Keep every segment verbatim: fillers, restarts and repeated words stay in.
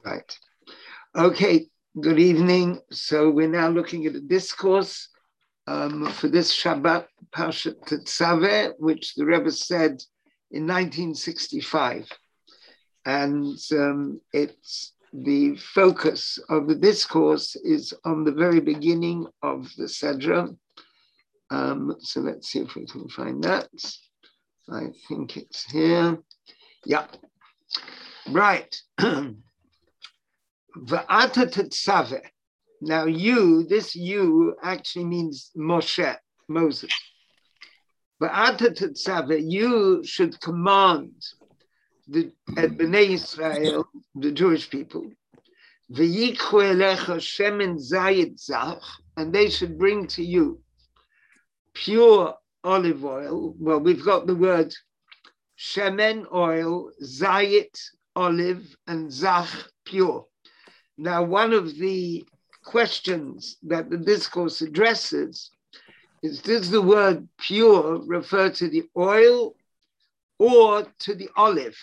Right. Okay, good evening. So we're now looking at a discourse um, for this Shabbat, Parshat Tetzaveh, which the Rebbe said in nineteen sixty-five. And um, it's the focus of the discourse is on the very beginning of the Sedra. Um, so let's see if we can find that. I think it's here. Yeah. Right. Va'ata tetzaveh. Now you, this you actually means Moshe, Moses. Va'ata tetzaveh, you should command the at Bnei Israel, the Jewish people. V'yikhu elecha shemen zayit zach, and they should bring to you pure olive oil. Well, we've got the word shemen oil, zayit olive, and zach pure. Now, one of the questions that the discourse addresses is, does the word pure refer to the oil or to the olive?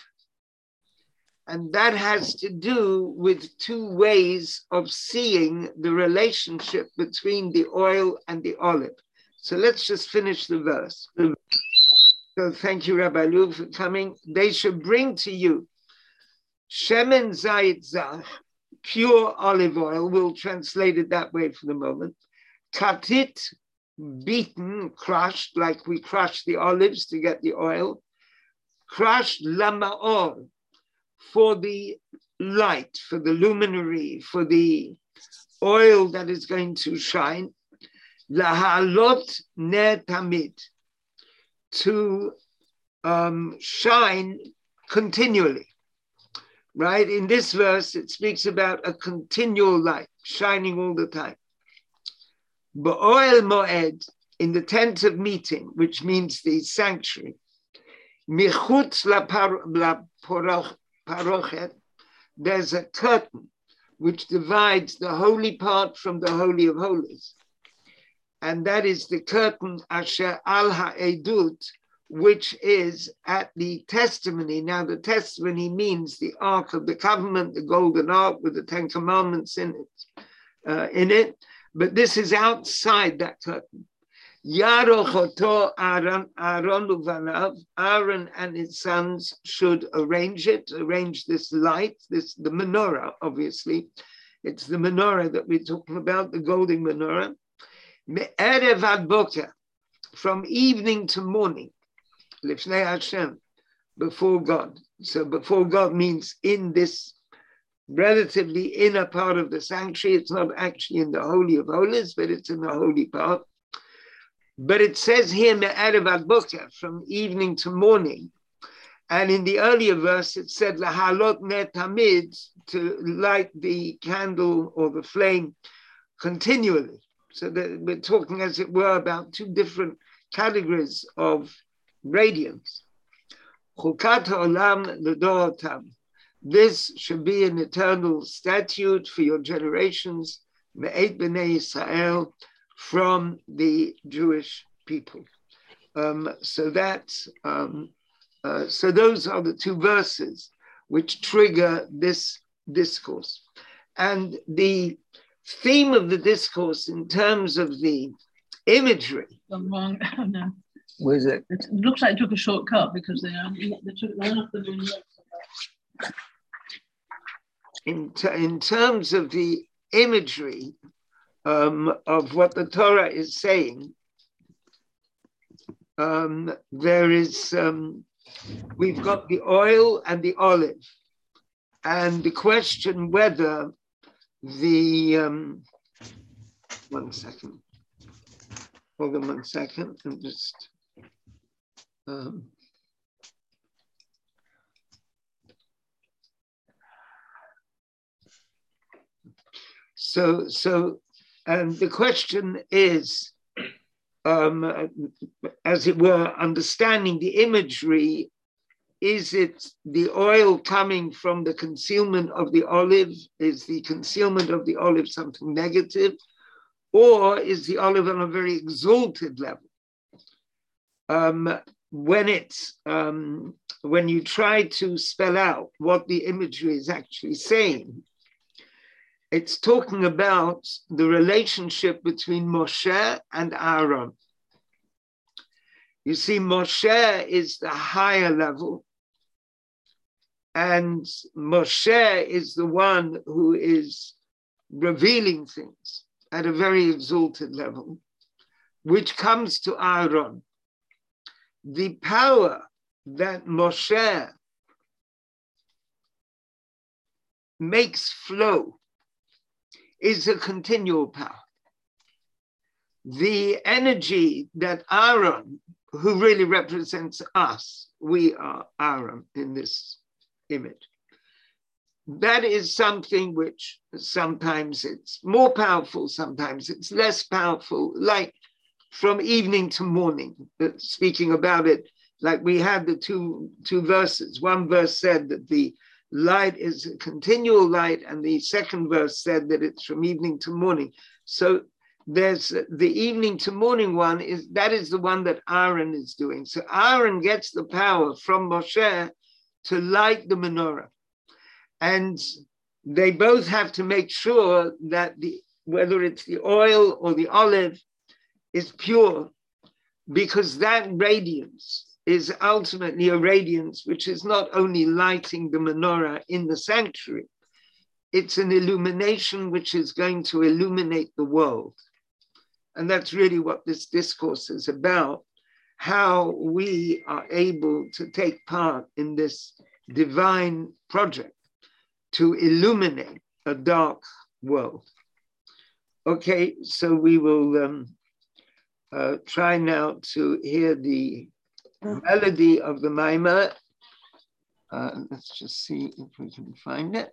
And that has to do with two ways of seeing the relationship between the oil and the olive. So let's just finish the verse. So thank you, Rabbi Lu, for coming. They should bring to you shemen zayit zach, pure olive oil. We'll translate it that way for the moment. Katit, beaten, crushed, like we crush the olives to get the oil. Crushed lamaor, for the light, for the luminary, for the oil that is going to shine. Lahalot ner tamid, to um, shine continually. Right? In this verse, it speaks about a continual light, shining all the time. Ba'oel moed, in the tent of meeting, which means the sanctuary. Michutz la parochet, there's a curtain which divides the holy part from the Holy of Holies. And that is the curtain asher al ha'edut, which is at the testimony. Now, the testimony means the Ark of the Covenant, the Golden Ark with the Ten Commandments in it. Uh, in it. But this is outside that curtain. Yarochoto Aaron, Aaron uvanav, Aaron and his sons should arrange it, arrange this light, this the menorah, obviously. It's the menorah that we're talking about, the golden menorah. Me'erev ad boker, from evening to morning. Lifnei Hashem, before God. So before God means in this relatively inner part of the sanctuary. It's not actually in the Holy of Holies, but it's in the holy part. But it says here, Me'erev ad boker, from evening to morning. And in the earlier verse, it said, Lahalot ner tamid, to light the candle or the flame continually. So that we're talking, as it were, about two different categories of radiance. Chukat ha'olam l'dorotam. This should be an eternal statute for your generations, me'et b'nei Israel, from the Jewish people. Um, so that's um, uh, so those are the two verses which trigger this discourse, and the theme of the discourse in terms of the imagery. I'm wrong. Oh, no. Where is it? It looks like it took a shortcut because they, um, they took one off the main notes. In, ter- in terms of the imagery um, of what the Torah is saying, um, there is, um, we've got the oil and the olive, and the question whether the, um, one second, hold on one second, I'm just, um, so, so, and the question is, um, as it were, understanding the imagery. Is it the oil coming from the concealment of the olive? Is the concealment of the olive something negative? Or is the olive on a very exalted level? Um, when it's um, when you try to spell out what the imagery is actually saying, it's talking about the relationship between Moshe and Aaron. You see, Moshe is the higher level, and Moshe is the one who is revealing things at a very exalted level, which comes to Aaron. The power that Moshe makes flow is a continual power. The energy that Aaron, who really represents us, we are Aaron in this image, that is something which sometimes it's more powerful, sometimes it's less powerful, like from evening to morning, speaking about it, like we had the two, two verses. One verse said that the light is a continual light, and the second verse said that it's from evening to morning. So there's the evening to morning one, is that is the one that Aaron is doing. So Aaron gets the power from Moshe to light the menorah. And they both have to make sure that the whether it's the oil or the olive is pure, because that radiance is ultimately a radiance which is not only lighting the menorah in the sanctuary, it's an illumination which is going to illuminate the world. And that's really what this discourse is about, how we are able to take part in this divine project to illuminate a dark world. Okay, so we will um, uh, try now to hear the melody of the Maimah. Uh, let's just see if we can find it.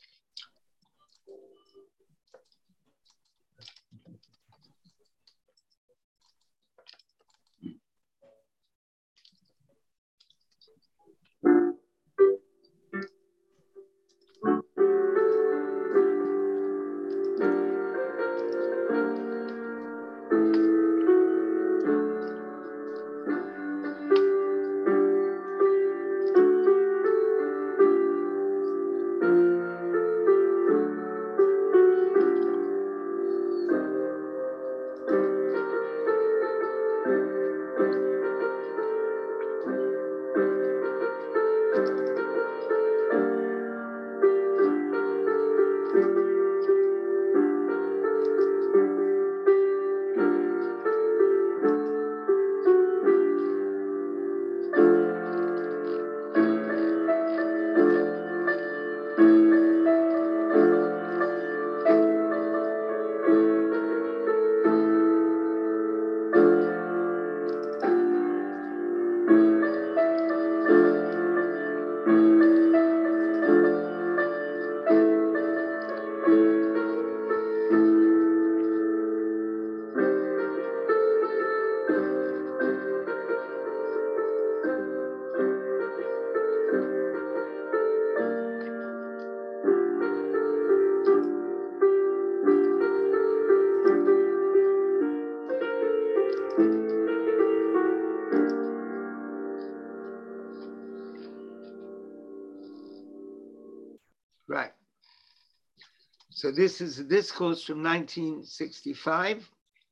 Right. So this is a discourse from nineteen sixty-five.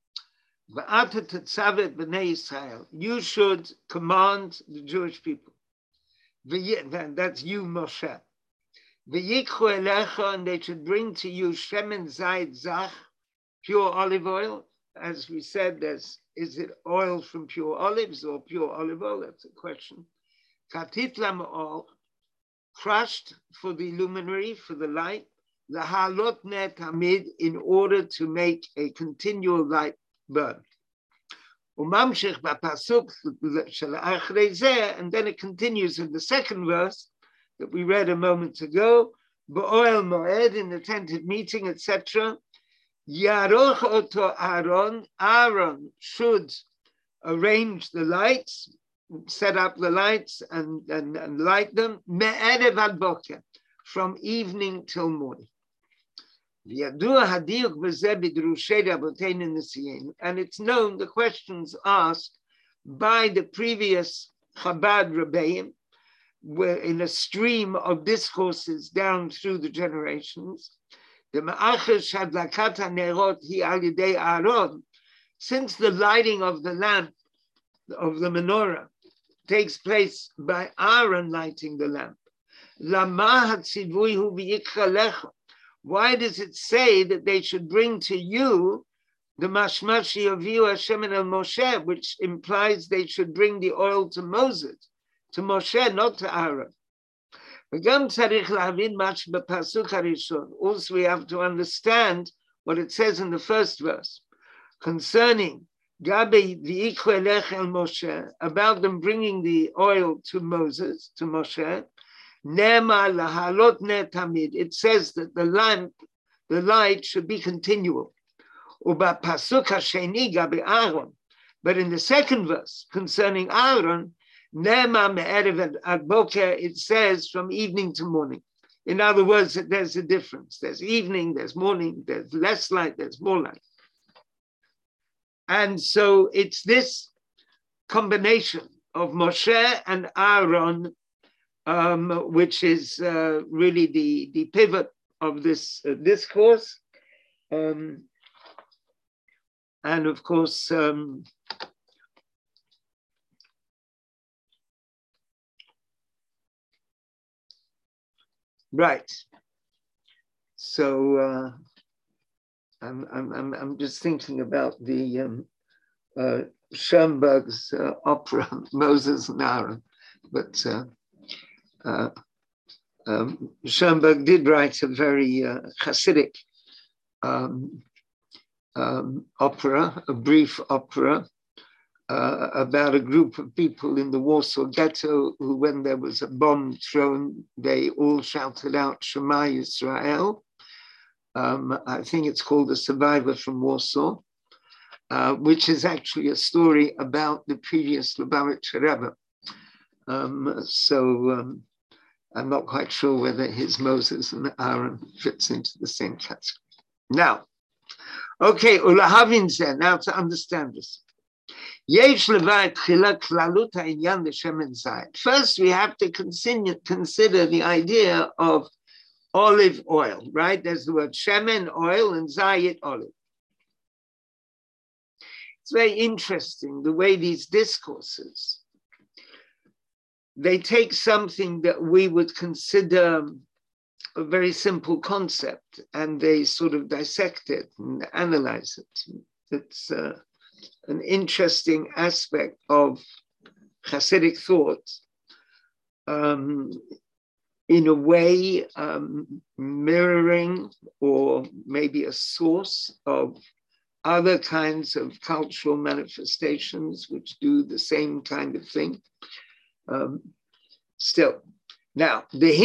You should command the Jewish people. That's you, Moshe. And they should bring to you shemen zayit zach, pure olive oil. As we said, there's, is it oil from pure olives or pure olive oil? That's a question. Katit lam'or, crushed for the luminary, for the light. Lahalot net hamid, in order to make a continual light burn. Umamshich b'pasuk shel achrei zeh, and then it continues in the second verse that we read a moment ago. Ba'oel moed, in the tented meeting, et cetera. Yaroch oto Aaron, Aaron should arrange the lights, set up the lights and, and, and light them, me'erev ad boker, from evening till morning. And it's known, the questions asked by the previous Chabad Rebbeim, were in a stream of discourses down through the generations. The Ma'achesh Hadlakat HaNerot Hi Al Yedei Aaron, since the lighting of the lamp, of the menorah, takes place by Aaron lighting the lamp. Lama Hatzivui Hu V'yikcha Lecha. Why does it say that they should bring to you the mashmashi of you Hashem and El Moshe, which implies they should bring the oil to Moses, to Moshe, not to Aaron? Also, we have to understand what it says in the first verse concerning Gabi v'ikhu elech el Moshe, about them bringing the oil to Moses, to Moshe. Nema lahalot ner tamid. It says that the lamp, the light should be continual. Uba pasuk hasheni gabi Aaron. But in the second verse concerning Aaron, Nema me'erev ad boker, it says from evening to morning. In other words, there's a difference. There's evening, there's morning, there's less light, there's more light. And so it's this combination of Moshe and Aaron, um, which is uh, really the, the pivot of this uh, discourse. Um, and of course, um, right. So uh, I'm, I'm, I'm just thinking about the um, uh, Schoenberg's uh, opera, Moses and Aaron. But uh, uh, um, Schoenberg did write a very uh, Hasidic um, um, opera, a brief opera, uh, about a group of people in the Warsaw Ghetto who, when there was a bomb thrown, they all shouted out, Shema Yisrael. Um, I think it's called The Survivor from Warsaw, uh, which is actually a story about the previous Lubavitcher Rebbe. Um, so um, I'm not quite sure whether his Moses and Aaron fits into the same category. Now, okay, Ulahavinze, now to understand this. First, we have to consider, consider the idea of olive oil, right? There's the word shemen, oil, and zayit, olive. It's very interesting the way these discourses, they take something that we would consider a very simple concept and they sort of dissect it and analyze it. It's uh, an interesting aspect of Hasidic thought. Um, in a way um, mirroring or maybe a source of other kinds of cultural manifestations which do the same kind of thing. Um, still, now,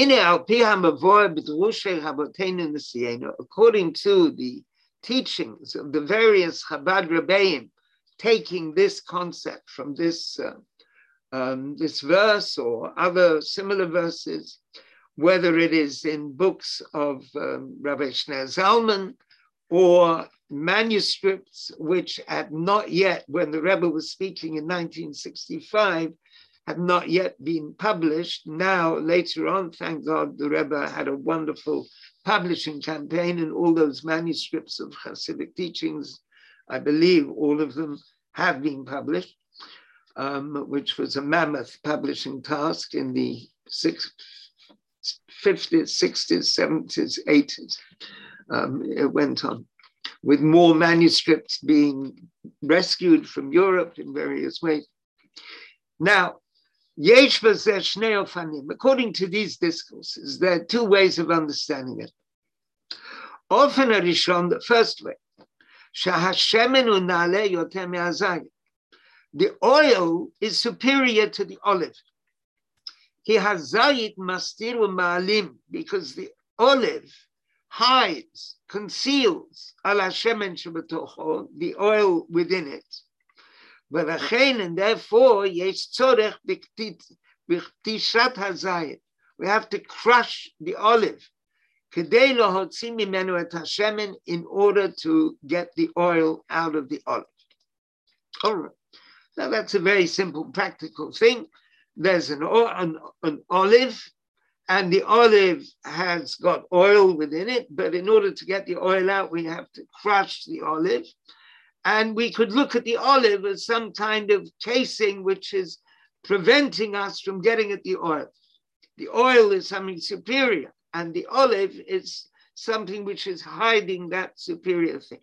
according to the teachings of the various Chabad Rebbeim, taking this concept from this, uh, um, this verse or other similar verses, whether it is in books of um, Rabbi Shneur Zalman or manuscripts which had not yet, when the Rebbe was speaking in nineteen sixty-five, had not yet been published. Now, later on, thank God, the Rebbe had a wonderful publishing campaign, and all those manuscripts of Hasidic teachings, I believe all of them have been published, um, which was a mammoth publishing task in the sixth, fifties, sixties, seventies, eighties. Um, it went on, with more manuscripts being rescued from Europe in various ways. Now, Yesh b'zeh shnei ofanim. According to these discourses, there are two ways of understanding it. Often harishon, the first way, shahashemen hu na'aleh yoter me'azayit. The oil is superior to the olive. Ki hazayit mastir u'ma'alim, because the olive hides, conceals al hashemen shebetocho, the oil within it. And therefore, yesh tzorech b'chtishat hazayit. We have to crush the olive kedei lahotzi mimenu et hashemen, in order to get the oil out of the olive. All right. Now that's a very simple, practical thing. there's an, an, an olive, and the olive has got oil within it, but in order to get the oil out, we have to crush the olive. And we could look at the olive as some kind of casing which is preventing us from getting at the oil. The oil is something superior, and the olive is something which is hiding that superior thing.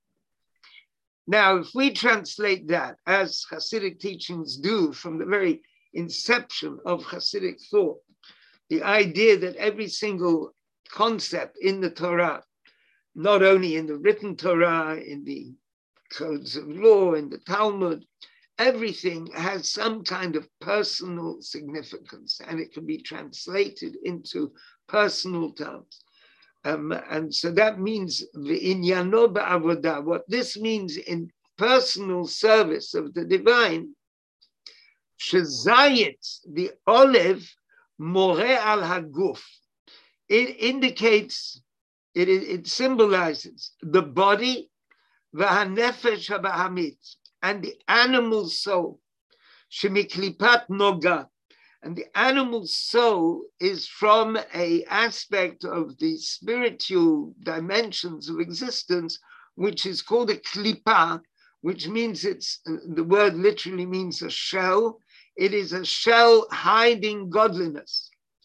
Now, if we translate that, as Hasidic teachings do from the very inception of Hasidic thought, the idea that every single concept in the Torah, not only in the written Torah, in the codes of law, in the Talmud, everything has some kind of personal significance, and it can be translated into personal terms. Um, and so that means v'inyano ba'avodah. What this means in personal service of the divine, shezayit, the olive, more al haguf. It indicates, it, it symbolizes the body, v'hanefesh habahamit, and the animal soul, shemiklipat noga. And the animal soul is from an aspect of the spiritual dimensions of existence, which is called a klipa, which means it's, the word literally means a shell. It is a shell hiding godliness.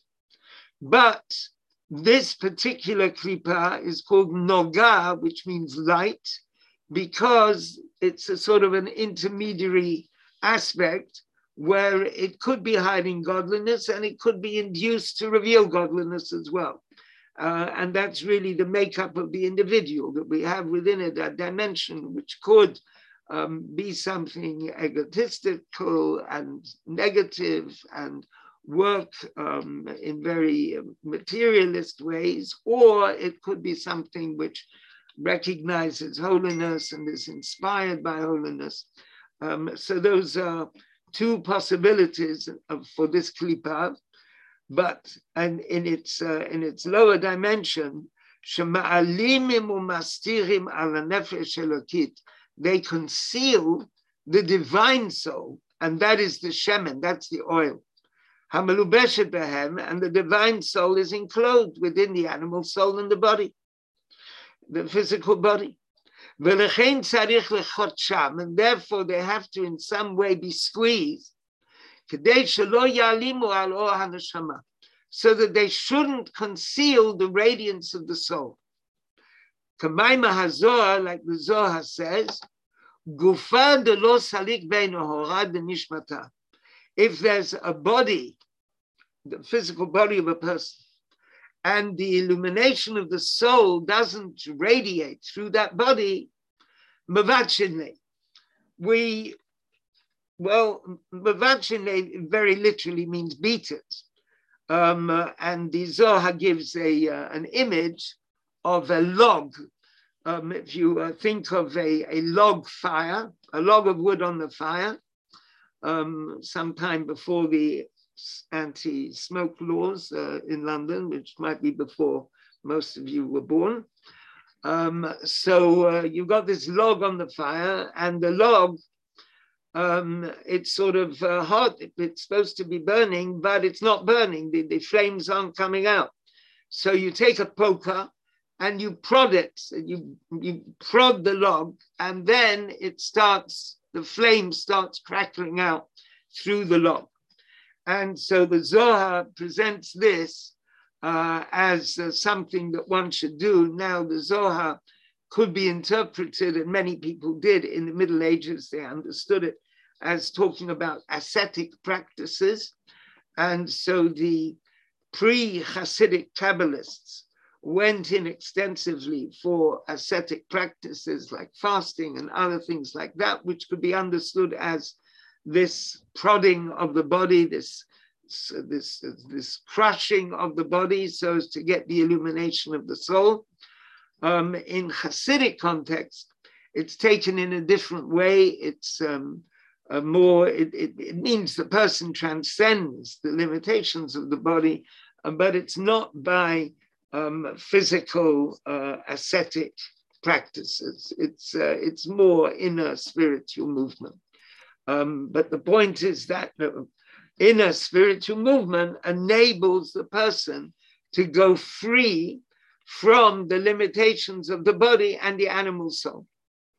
But this particular klipa is called noga, which means light, because it's a sort of an intermediary aspect where it could be hiding godliness and it could be induced to reveal godliness as well. Uh, and that's really the makeup of the individual, that we have within it a dimension which could um, be something egotistical and negative and work um, in very materialist ways, or it could be something which recognizes holiness and is inspired by holiness. Um, so those are two possibilities of, for this klipa, but and in its uh, in its lower dimension, they conceal the divine soul, and that is the shemen, that's the oil. And the divine soul is enclosed within the animal soul and the body, the physical body. And therefore they have to in some way be squeezed so that they shouldn't conceal the radiance of the soul. Like the Zohar says, if there's a body, the physical body of a person, and the illumination of the soul doesn't radiate through that body, we, well, very literally means beat it. Um, uh, and the Zohar gives a uh, an image of a log. Um, if you uh, think of a, a log fire, a log of wood on the fire, um, sometime before the anti-smoke laws uh, in London, which might be before most of you were born. Um, so uh, you've got this log on the fire, and the log, um, it's sort of uh, hot. It's supposed to be burning, but it's not burning. The, the flames aren't coming out. So you take a poker and you prod it. You, you prod the log, and then it starts, the flame starts crackling out through the log. And so the Zohar presents this uh, as uh, something that one should do. Now, the Zohar could be interpreted, and many people did in the Middle Ages, they understood it as talking about ascetic practices. And so the pre-Hasidic Kabbalists went in extensively for ascetic practices like fasting and other things like that, which could be understood as this prodding of the body, this, this, this crushing of the body so as to get the illumination of the soul. Um, in Hasidic context, it's taken in a different way. It's um, a more, it, it, it means the person transcends the limitations of the body, uh, but it's not by um, physical uh, ascetic practices. It's, uh, it's more inner spiritual movement. Um, but the point is that uh, inner spiritual movement enables the person to go free from the limitations of the body and the animal soul.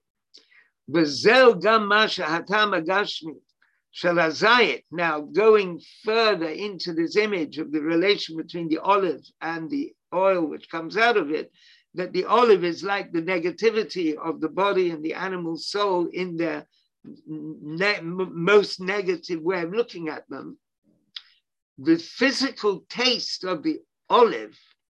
Now, going further into this image of the relation between the olive and the oil which comes out of it, that the olive is like the negativity of the body and the animal soul in their ne- most negative way of looking at them. The physical taste of the olive,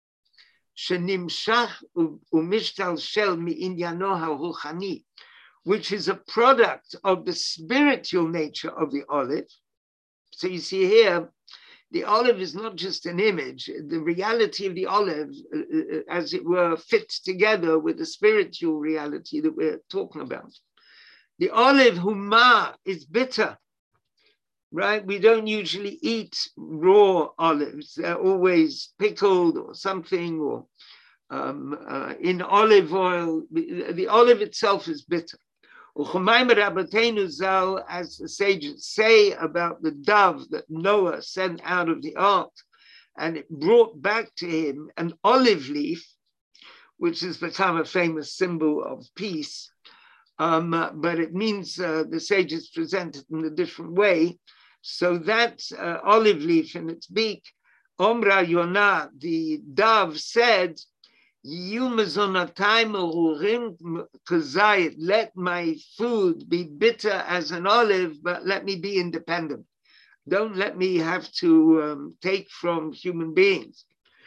which is a product of the spiritual nature of the olive. So you see here, the olive is not just an image. The reality of the olive, uh, as it were, fits together with the spiritual reality that we're talking about. The olive huma is bitter, right? We don't usually eat raw olives. They're always pickled or something, or um, uh, in olive oil. The, the olive itself is bitter. As the sages say about the dove that Noah sent out of the ark, and it brought back to him an olive leaf, which has become a famous symbol of peace. Um, uh, but it means uh, the sages present it in a different way. So that uh, olive leaf in its beak, Omra Yonah, the dove said, let my food be bitter as an olive, but let me be independent. Don't let me have to um, take from human beings.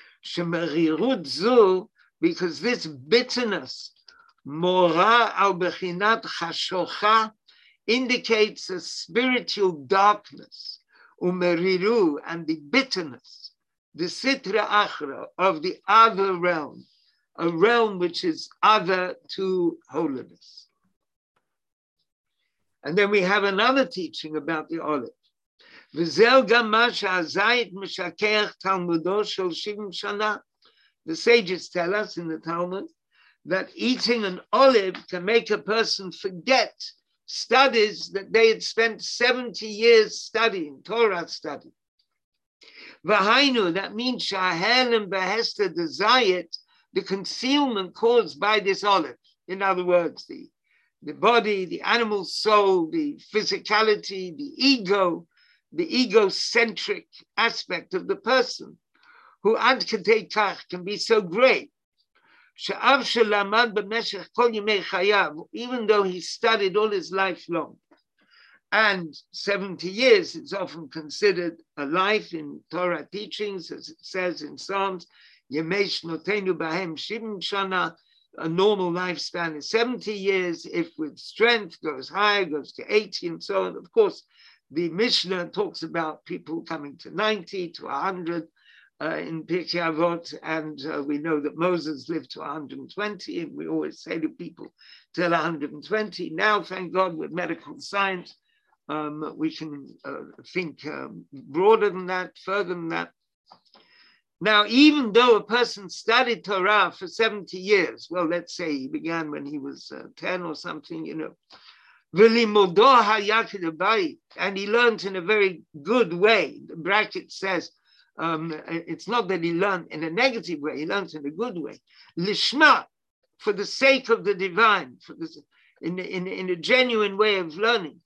Because this bitterness, mora al bechinat chashocha, indicates a spiritual darkness, umeriru, and the bitterness, the sitra achra of the other realm, a realm which is other to holiness. And then we have another teaching about the olive. The sages tell us in the Talmud that eating an olive can make a person forget studies that they had spent seventy years studying, Torah study. Vahainu, that means shahel and behester desire, the concealment caused by this olive. In other words, the, the body, the animal soul, the physicality, the ego, the egocentric aspect of the person, who ad kadei kach can be so great. Even though he studied all his life long, and seventy years is often considered a life in Torah teachings, as it says in Psalms, Yemesh notenu bahem shivim shana, a normal lifespan is seventy years, if with strength goes higher, goes to eighty and so on. Of course, the Mishnah talks about people coming to ninety, to one hundred uh, in Pirkei Avot, and uh, we know that Moses lived to one hundred twenty, and we always say to people, till one hundred twenty. Now, thank God, with medical science, um, we can uh, think um, broader than that, further than that. Now, even though a person studied Torah for seventy years, well, let's say he began when he was uh, ten or something, you know, and he learned in a very good way. The bracket says, um, it's not that he learned in a negative way, he learned in a good way. Lishma, for the sake of the divine, for this, in, in, in a genuine way of learning.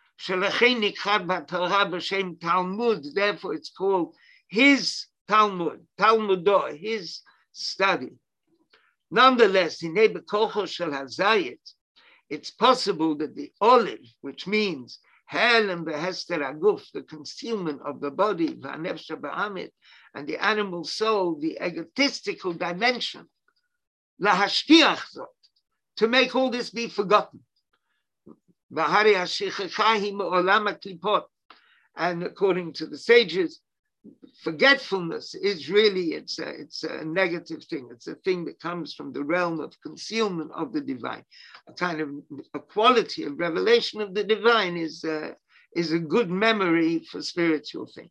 Therefore, it's called his Talmud, Talmudo, his study. Nonetheless, in Nebekocho Shel Hazayit, it's possible that the olive, which means hel and behester aguf, the concealment of the body, v'anefsha ba'amit, and the animal soul, the egotistical dimension, lahashkiach zot, to make all this be forgotten. V'hari hashichachahi me'olam ha'klipot, and according to the sages, forgetfulness is really, it's a, it's a negative thing. It's a thing that comes from the realm of concealment of the divine. A kind of a quality of revelation of the divine is, uh, is a good memory for spiritual things.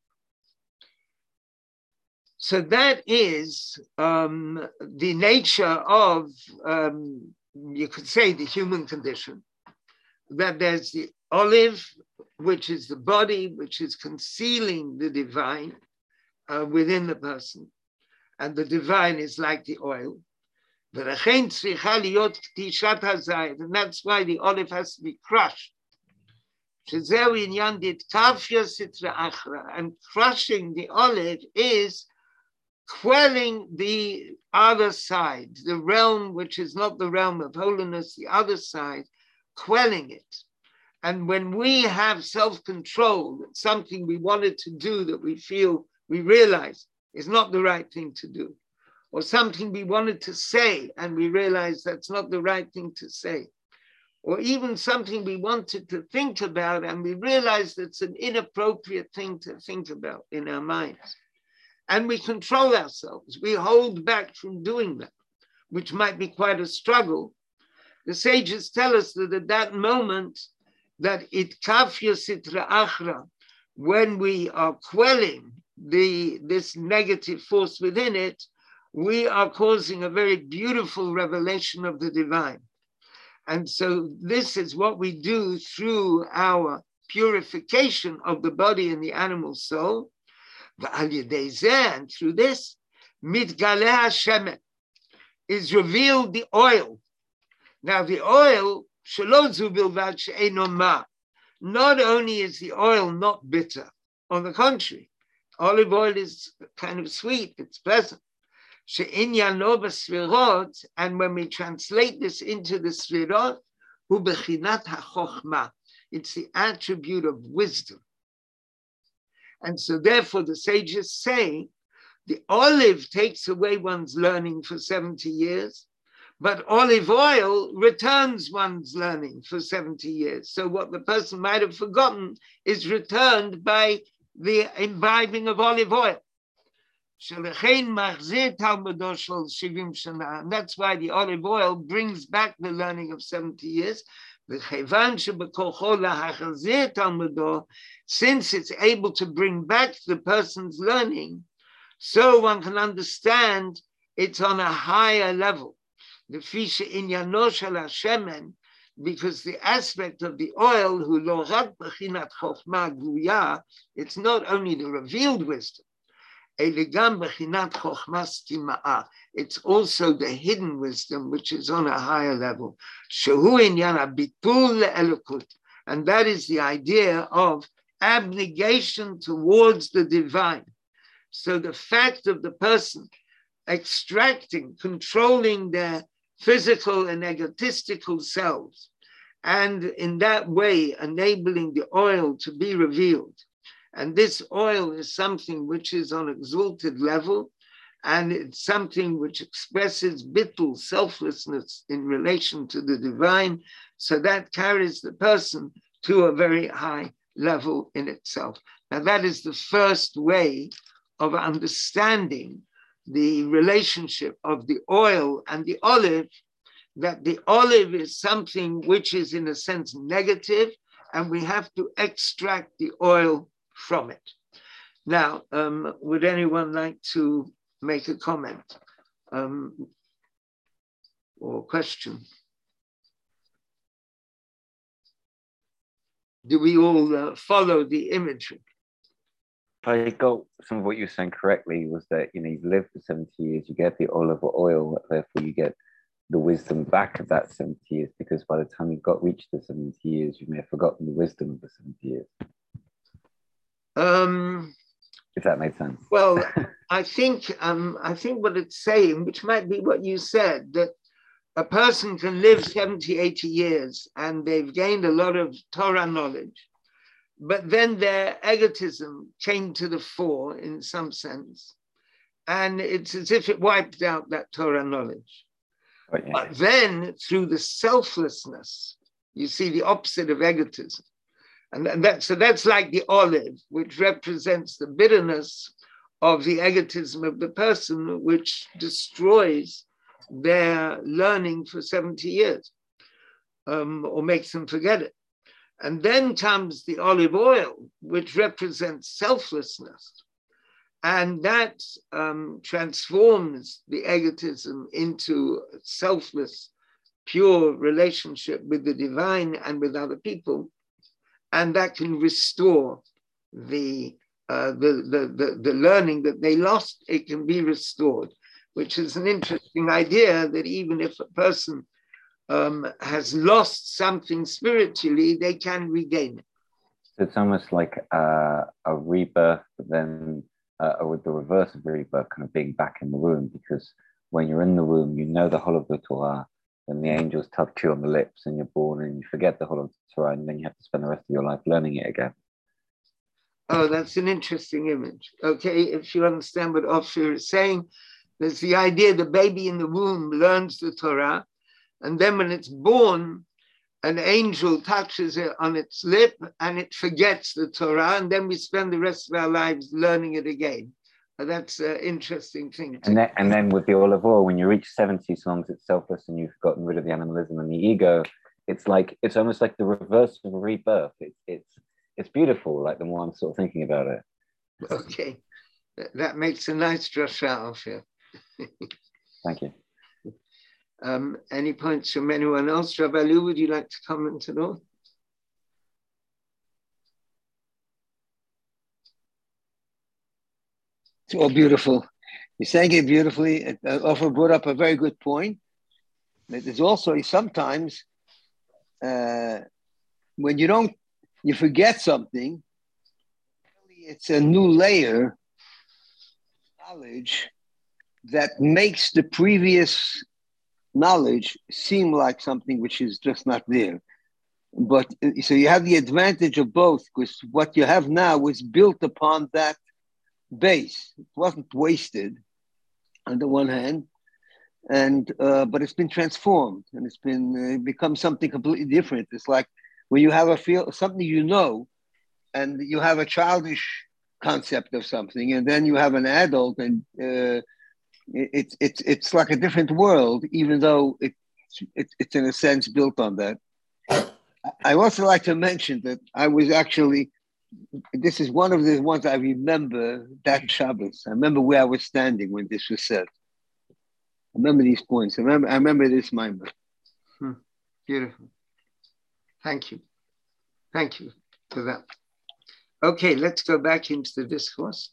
So that is um, the nature of, um, you could say, the human condition, that there's the olive, which is the body, which is concealing the divine uh, within the person. And the divine is like the oil. And that's why the olive has to be crushed. And crushing the olive is quelling the other side, the realm which is not the realm of holiness, the other side, quelling it. And when we have self-control, that something we wanted to do that we feel, we realize is not the right thing to do, or something we wanted to say and we realize that's not the right thing to say, or even something we wanted to think about and we realize that's an inappropriate thing to think about in our minds. And we control ourselves. We hold back from doing that, which might be quite a struggle. The sages tell us that at that moment, that it kafya sitra achra, when we are quelling the this negative force within it, we are causing a very beautiful revelation of the divine. And so this is what we do through our purification of the body and the animal soul. And through this, mitgaleh Hashem, is revealed the oil. Now the oil, not only is the oil not bitter, on the contrary, olive oil is kind of sweet, it's pleasant. And when we translate this into the Sfirot, it's the attribute of wisdom. And so therefore the sages say, the olive takes away one's learning for seventy years, but olive oil returns one's learning for seventy years. So what the person might have forgotten is returned by the imbibing of olive oil. And that's why the olive oil brings back the learning of seventy years. Since it's able to bring back the person's learning, so one can understand it's on a higher level. Because the aspect of the oil, it's not only the revealed wisdom, it's also the hidden wisdom, which is on a higher level. And that is the idea of abnegation towards the divine. So the fact of the person extracting, controlling their physical and egotistical selves, and in that way enabling the oil to be revealed. And this oil is something which is on an exalted level, and it's something which expresses bittul, selflessness in relation to the divine. So that carries the person to a very high level in itself. Now that is the first way of understanding the relationship of the oil and the olive, that the olive is something which is in a sense negative, and we have to extract the oil from it. Now, um, would anyone like to make a comment um, or question? Do we all uh, follow the imagery? If I got some of what you were saying correctly, was that, you know, you've lived for seventy years, you get the olive oil, therefore you get the wisdom back of that seventy years, because by the time you've got reached the seventy years, you may have forgotten the wisdom of the seventy years. Um, if that made sense. Well, I think um, I think what it's saying, which might be what you said, that a person can live seventy, eighty years and they've gained a lot of Torah knowledge, but then their egotism came to the fore in some sense, and it's as if it wiped out that Torah knowledge. Oh, yeah. But then through the selflessness, you see the opposite of egotism. And, and that, so that's like the olive, which represents the bitterness of the egotism of the person, which destroys their learning for seventy years, um, or makes them forget it. And then comes the olive oil, which represents selflessness. And that um, transforms the egotism into a selfless, pure relationship with the divine and with other people. and that can restore the, uh, the, the, the, the learning that they lost. It can be restored, which is an interesting idea, that even if a person um, has lost something spiritually, they can regain it. So it's almost like uh, a rebirth, but then uh, with the reverse of rebirth, kind of being back in the womb, because when you're in the womb, you know the whole of the Torah, and the angels touch you on the lips, and you're born, and you forget the whole of the Torah, and then you have to spend the rest of your life learning it again. Oh, that's an interesting image. Okay, if you understand what Ophir is saying, there's the idea the baby in the womb learns the Torah, and then when it's born, an angel touches it on its lip and it forgets the Torah, and then we spend the rest of our lives learning it again. Uh, that's an interesting thing. And then, and then with the olive oil, when you reach seventy, so long as it's selfless and you've gotten rid of the animalism and the ego, it's like, it's almost like the reverse of a rebirth. It's, it's, it's beautiful, like the more I'm sort of thinking about it. Okay, that makes a nice drasha of here. Thank you. Um, any points from anyone else? Ravalu, would you like to comment at all? It's all beautiful. You're saying it beautifully. Uh, Ofer brought up a very good point. There's also sometimes uh, when you don't, you forget something, it's a new layer of knowledge that makes the previous knowledge seem like something which is just not there. But so you have the advantage of both, because what you have now was built upon that base. It wasn't wasted on the one hand, and uh, but it's been transformed, and it's been uh, become something completely different. It's like when you have a feel something you know, and you have a childish concept of something, and then you have an adult, and uh, it's it's it's like a different world, even though it, it it's in a sense built on that. I also like to mention that I was actually, this is one of the ones I remember, that Shabbos. I remember where I was standing when this was said. I remember these points. I remember, I remember this moment. Hmm. Beautiful. Thank you. Thank you for that. Okay, let's go back into the discourse.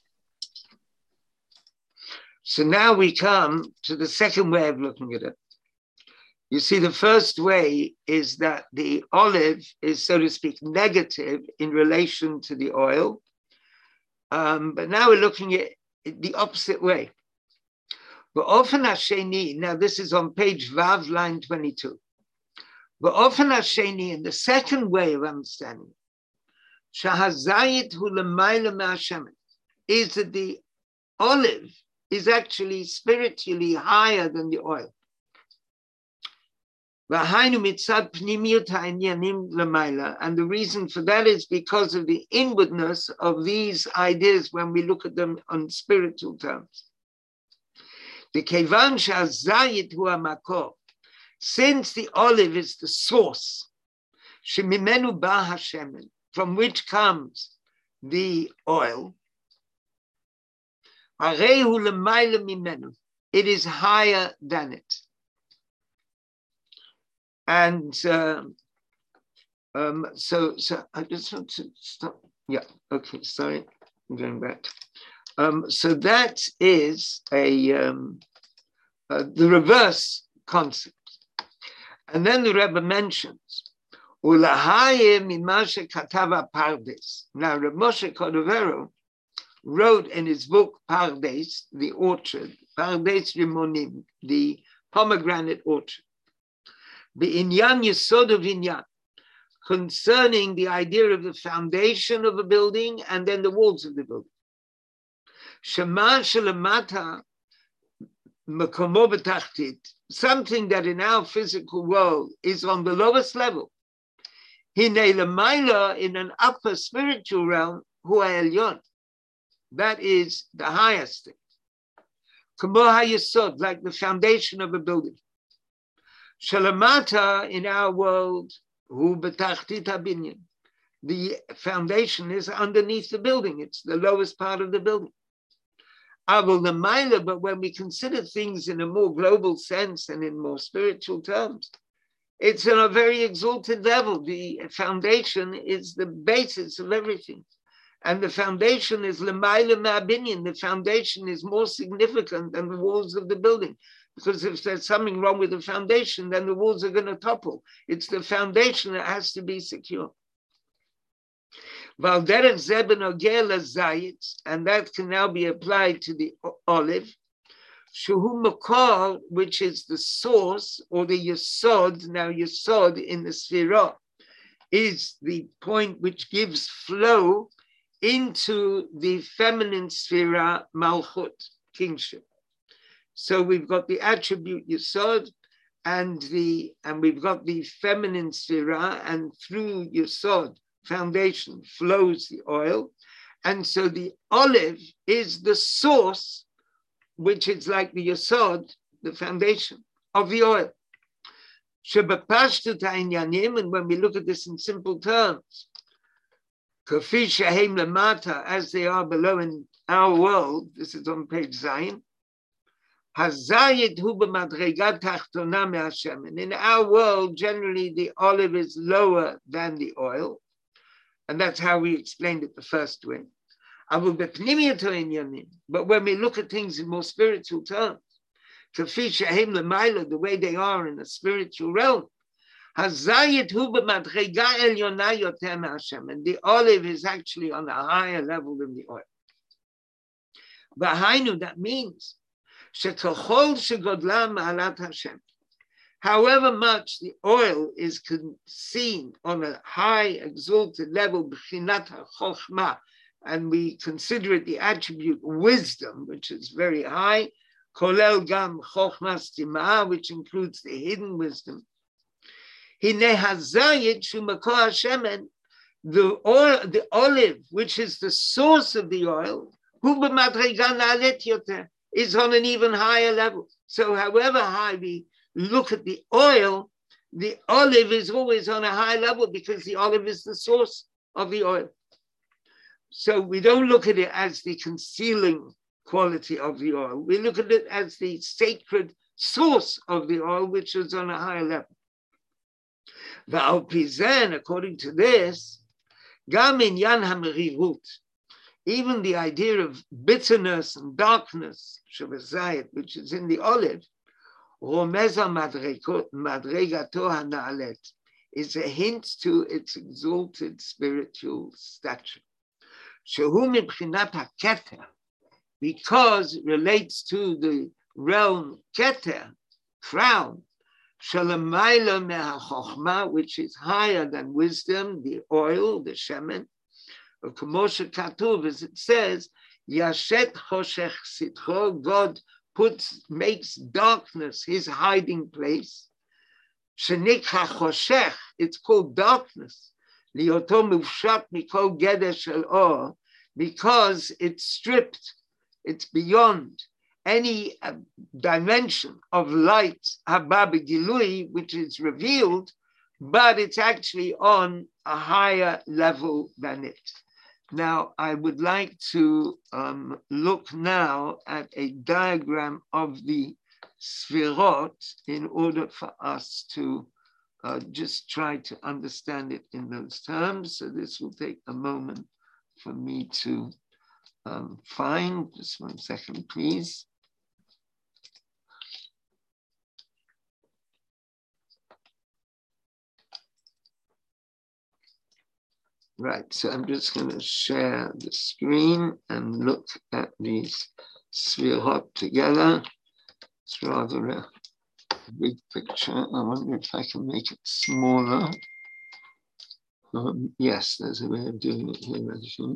So now we come to the second way of looking at it. You see, the first way is that the olive is, so to speak, negative in relation to the oil. Um, but now we're looking at it the opposite way. But often Hasheni, now this is on page Vav, line twenty-two. But often Hasheni, in the second way of understanding it, Shahazayit hu l'mayla me'Hashem, is that the olive is actually spiritually higher than the oil. And the reason for that is because of the inwardness of these ideas when we look at them on spiritual terms. The kevan shazayit hu hamakor, since the olive is the source, shemimenu ba hashemen, from which comes the oil, arehu lemayla mimenu, it is higher than it. And uh, um, so, so I just want to stop. Yeah, okay, sorry, I'm going back. Um, so that is a um, uh, the reverse concept. And then the Rebbe mentions, Ulahaye mimashe katava pardes. Now, Reb Moshe Cordovero wrote in his book Pardes, the orchard, Pardes Rimonim, the pomegranate orchard, B'inyan Yesod of Inyan, concerning the idea of the foundation of a building and then the walls of the building. Shema Shalamata Makomo B'tachtit, something that in our physical world is on the lowest level. Hine Lamaila, in an upper spiritual realm, Hu Elyon, that is the highest thing. Kamo HaYesod, like the foundation of a building. Shalamata, in our world, Hu B'tachtit HaBinyan, the foundation is underneath the building. It's the lowest part of the building. But when we consider things in a more global sense and in more spiritual terms, It's on a very exalted level. The foundation is the basis of everything. And the foundation is L'mayla Ma'abinyan. The foundation is more significant than the walls of the building. Because if there's something wrong with the foundation, then the walls are going to topple. It's the foundation that has to be secure. And that can now be applied to the olive. Shehu Makar, which is the source, or the Yesod. Now Yesod in the Sfirah is the point which gives flow into the feminine Sfirah Malchut, kingship. So we've got the attribute Yesod, and the and we've got the feminine Sfirah, and through Yesod, foundation, flows the oil. And so the olive is the source, which is like the Yesod, the foundation of the oil. And when we look at this in simple terms, as they are below in our world, this is on page Zion. And in our world, generally the olive is lower than the oil. And that's how we explained it the first way. But when we look at things in more spiritual terms, the way they are in the spiritual realm, and the olive is actually on a higher level than the oil. That means, however much the oil is seen on a high exalted level, and we consider it the attribute wisdom, which is very high, kolel gam chokhmas timah, which includes the hidden wisdom. The oil, the olive, which is the source of the oil, is on an even higher level. So however high we look at the oil, the olive is always on a high level because the olive is the source of the oil. So we don't look at it as the concealing quality of the oil. We look at it as the sacred source of the oil, which is on a higher level. The Alpizen, according to this, Gamin Yan Hamerivut, even the idea of bitterness and darkness, Shabazayat, which is in the olive, Romeza Madregato Hanalet, is a hint to its exalted spiritual stature. Shehu Mibchinat HaKeter, because it relates to the realm Keter, crown, Shalamayla Me'achochma, which is higher than wisdom, the oil, the shemen, of Kamosha Katuv, as it says, Yashet Choshech Sitcho, God puts, makes darkness his hiding place. Shenikha Choshech, it's called darkness. Liyoto Muvshat Mikol Geder Shel Or, because it's stripped, it's beyond any uh, dimension of light, Haba B'Gilui, which is revealed, but it's actually on a higher level than it. Now, I would like to um, look now at a diagram of the Sfirot in order for us to uh, just try to understand it in those terms. So this will take a moment for me to um, find. Just one second, please. Right, so I'm just going to share the screen and look at these Sfirot together. It's rather a big picture. I wonder if I can make it smaller. Um, yes, there's a way of doing it here, I think.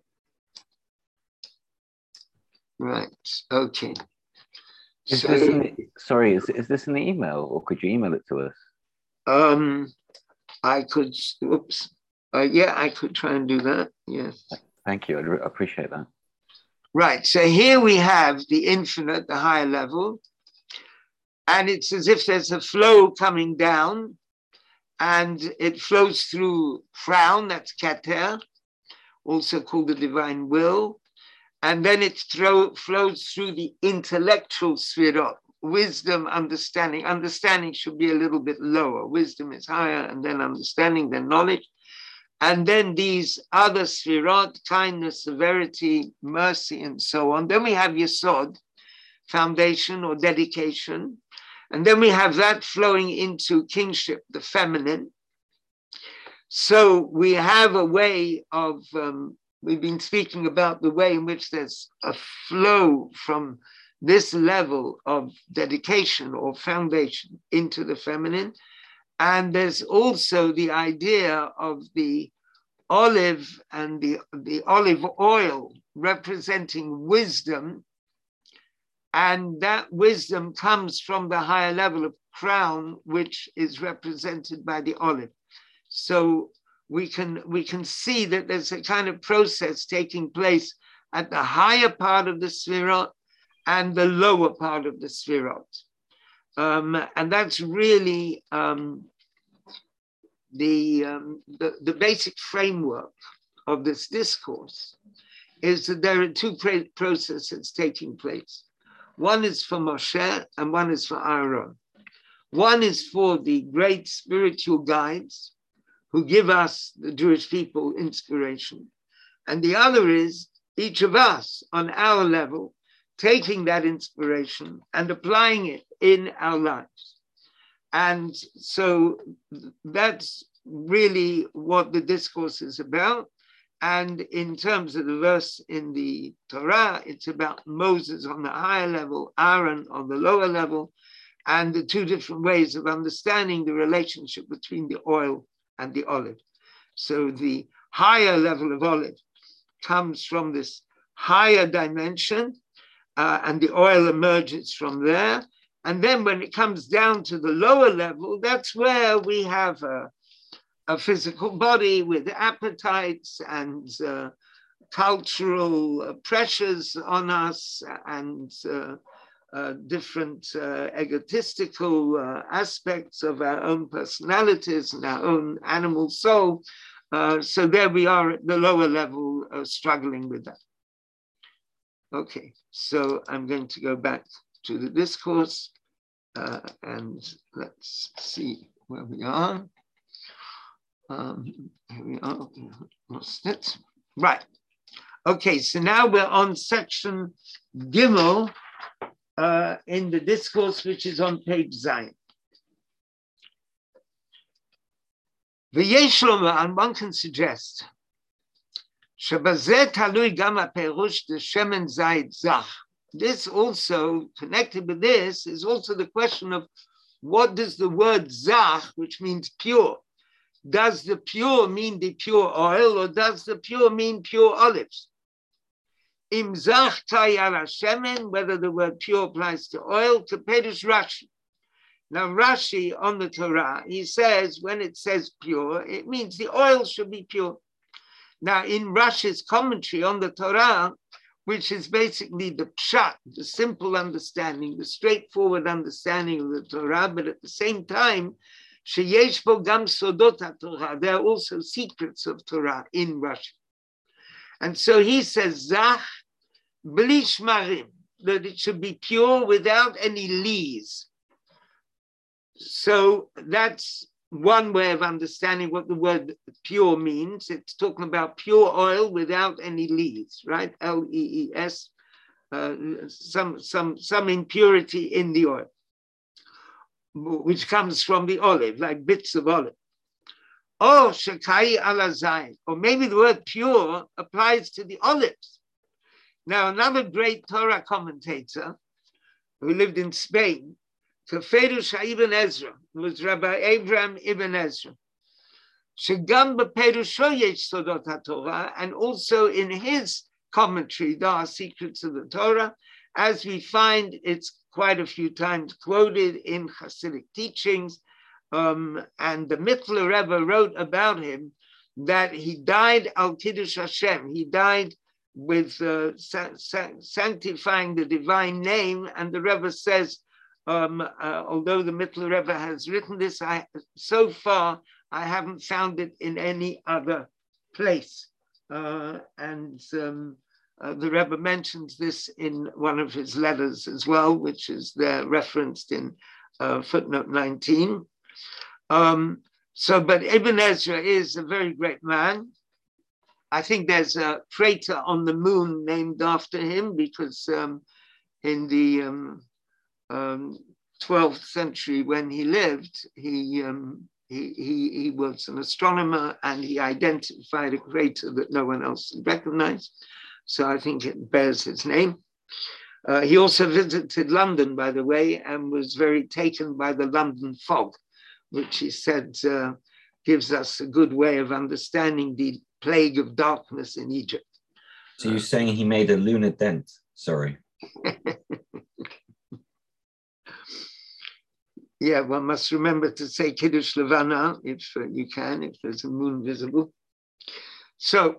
Right, okay. Is So, this in the, sorry, is, is this in the email, or could you email it to us? Um, I could, oops. Uh, yeah, I could try and do that, yes. Thank you, I re- appreciate that. Right, so here we have the infinite, the higher level, and it's as if there's a flow coming down, and it flows through crown, that's Keter, also called the divine will, and then it throw, flows through the intellectual Sfirot, wisdom, understanding. Understanding should be a little bit lower. Wisdom is higher, and then understanding, then knowledge. And then these other sfirot, kindness, severity, mercy, and so on. Then we have Yesod, foundation or dedication. And then we have that flowing into kingship, the feminine. So we have a way of, um, we've been speaking about the way in which there's a flow from this level of dedication or foundation into the feminine. And there's also the idea of the olive and the, the olive oil representing wisdom. And that wisdom comes from the higher level of crown, which is represented by the olive. So we can, we can see that there's a kind of process taking place at the higher part of the Sfirot and the lower part of the Sfirot. Um, and that's really um, the, um, the, the basic framework of this discourse, is that there are two processes taking place. One is for Moshe and one is for Aaron. One is for the great spiritual guides who give us, the Jewish people, inspiration. And the other is each of us on our level, taking that inspiration and applying it in our lives. And so that's really what the discourse is about. And in terms of the verse in the Torah, it's about Moses on the higher level, Aaron on the lower level, and the two different ways of understanding the relationship between the oil and the olive. So the higher level of olive comes from this higher dimension, uh, and the oil emerges from there. And then when it comes down to the lower level, that's where we have a a physical body with appetites and uh, cultural uh, pressures on us and uh, uh, different uh, egotistical uh, aspects of our own personalities and our own animal soul. Uh, so there we are at the lower level, uh, struggling with that. Okay, so I'm going to go back to the discourse uh, and let's see where we are. Um, here we are, lost it. Right. Okay, so now we're on section Gimel uh, in the discourse, which is on page Zayin. V'yesh and one can suggest, Shebazeh talui gam haperush de shemen zayit zach. This also, connected with this, is also the question of what does the word zach, which means pure, does the pure mean the pure oil, or does the pure mean pure olives? Im zach tayara shemen, whether the word pure applies to oil, to Perush Rashi. Now Rashi on the Torah, he says when it says pure, it means the oil should be pure. Now in Rashi's commentary on the Torah, which is basically the pshat, the simple understanding, the straightforward understanding of the Torah, but at the same time, sheyesh bo gam sodot haTorah, there are also secrets of Torah in Rashi. And so he says, zach bli shmarim, that it should be pure without any lees. So that's one way of understanding what the word pure means. It's talking about pure oil without any lees, right? L E E S, uh, some, some, some impurity in the oil, which comes from the olive, like bits of olive. Or shekai ala zayin, or maybe the word pure applies to the olives. Now, another great Torah commentator who lived in Spain, Ferush Ibn Ezra, was Rabbi Abraham Ibn Ezra. Shegam bePerusho yesh sodot haTorah, and also in his commentary, there are secrets of the Torah, as we find it's quite a few times quoted in Hasidic teachings. Um, and the Mittler Rebbe wrote about him that he died al Kiddush Hashem. He died with uh, sa sa sanctifying the divine name. And the Rebbe says, um, uh, although the Mittler Rebbe has written this, I, so far I haven't found it in any other place. Uh, and um, Uh, the Rebbe mentions this in one of his letters as well, which is there referenced in uh, footnote nineteen. Um, so, but Ibn Ezra is a very great man. I think there's a crater on the moon named after him because um, in the um, um, twelfth century when he lived, he, um, he, he, he was an astronomer and he identified a crater that no one else recognized. So I think it bears his name. Uh, he also visited London, by the way, and was very taken by the London fog, which he said uh, gives us a good way of understanding the plague of darkness in Egypt. So you're saying he made a lunar dent? Sorry. Yeah, one must remember to say Kiddush Levana if uh, you can, if there's a moon visible. So,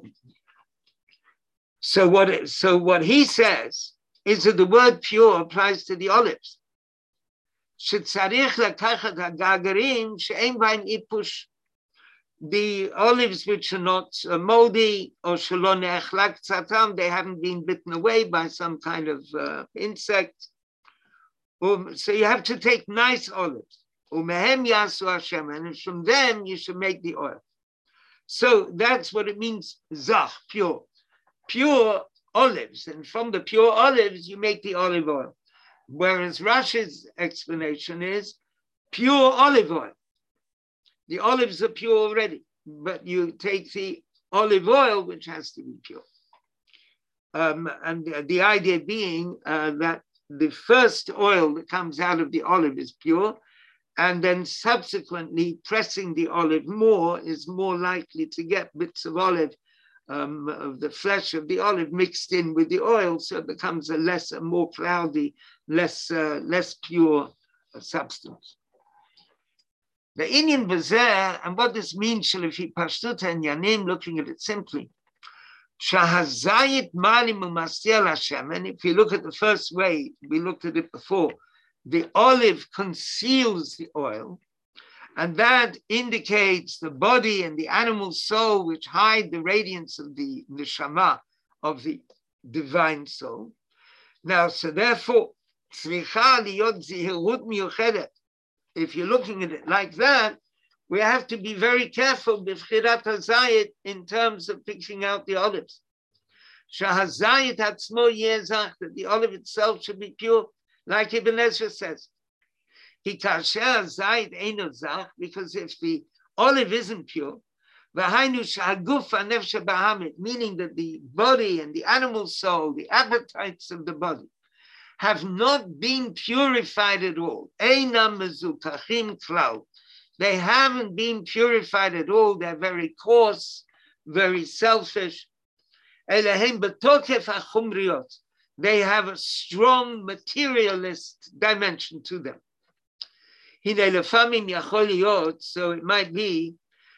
so what, it, so what he says is that the word pure applies to the olives. The olives which are not uh, moldy or they haven't been bitten away by some kind of uh, insect. Um, so you have to take nice olives. And from them you should make the oil. So that's what it means, zach, pure. Pure olives. And from the pure olives you make the olive oil. Whereas Rashi's explanation is pure olive oil. The olives are pure already, but you take the olive oil, which has to be pure. Um, and the, the idea being uh, that the first oil that comes out of the olive is pure, and then subsequently pressing the olive more is more likely to get bits of olive, um, of the flesh of the olive mixed in with the oil, so it becomes a less, a more cloudy, less, uh, less pure uh, substance. The Indian Bazaar, and what this means, Shalafi Pashtuta and Yanim, looking at it simply, Shahazayit Malim Umastiel Hashem, and if you look at the first way, we looked at it before, the olive conceals the oil, and that indicates the body and the animal soul which hide the radiance of the neshama, of the divine soul. Now, so therefore, if you're looking at it like that, we have to be very careful in terms of picking out the olives. That the olive itself should be pure, like Ibn Ezra says. Because if the olive isn't pure, meaning that the body and the animal soul, the appetites of the body, have not been purified at all. They haven't been purified at all. They're very coarse, very selfish. They have a strong materialist dimension to them. So it might be,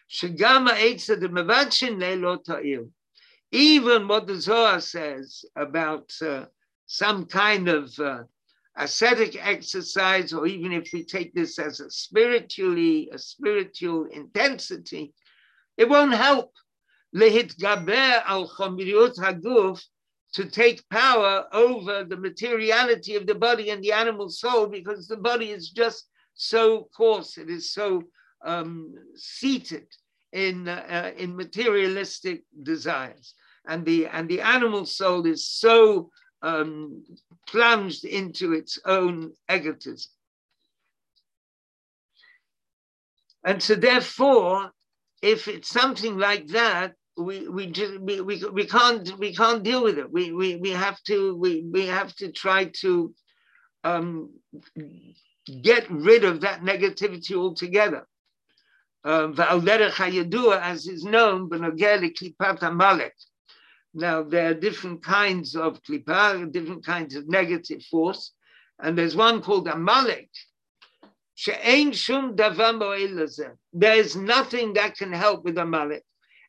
even what the Zohar says about uh, some kind of uh, ascetic exercise, or even if we take this as a spiritually, a spiritual intensity, it won't help lehitgaber al chomriut haguf, to take power over the materiality of the body and the animal soul, because the body is just so coarse, it is so um, seated in uh, in materialistic desires, and the and the animal soul is so um, plunged into its own egotism. And so therefore, if it's something like that, we we just we, we, we can't we can't deal with it. We we we have to we, we have to try to um, get rid of that negativity altogether. Um, as is known, now there are different kinds of klipa, different kinds of negative force, and there's one called Amalek. There is nothing that can help with Amalek.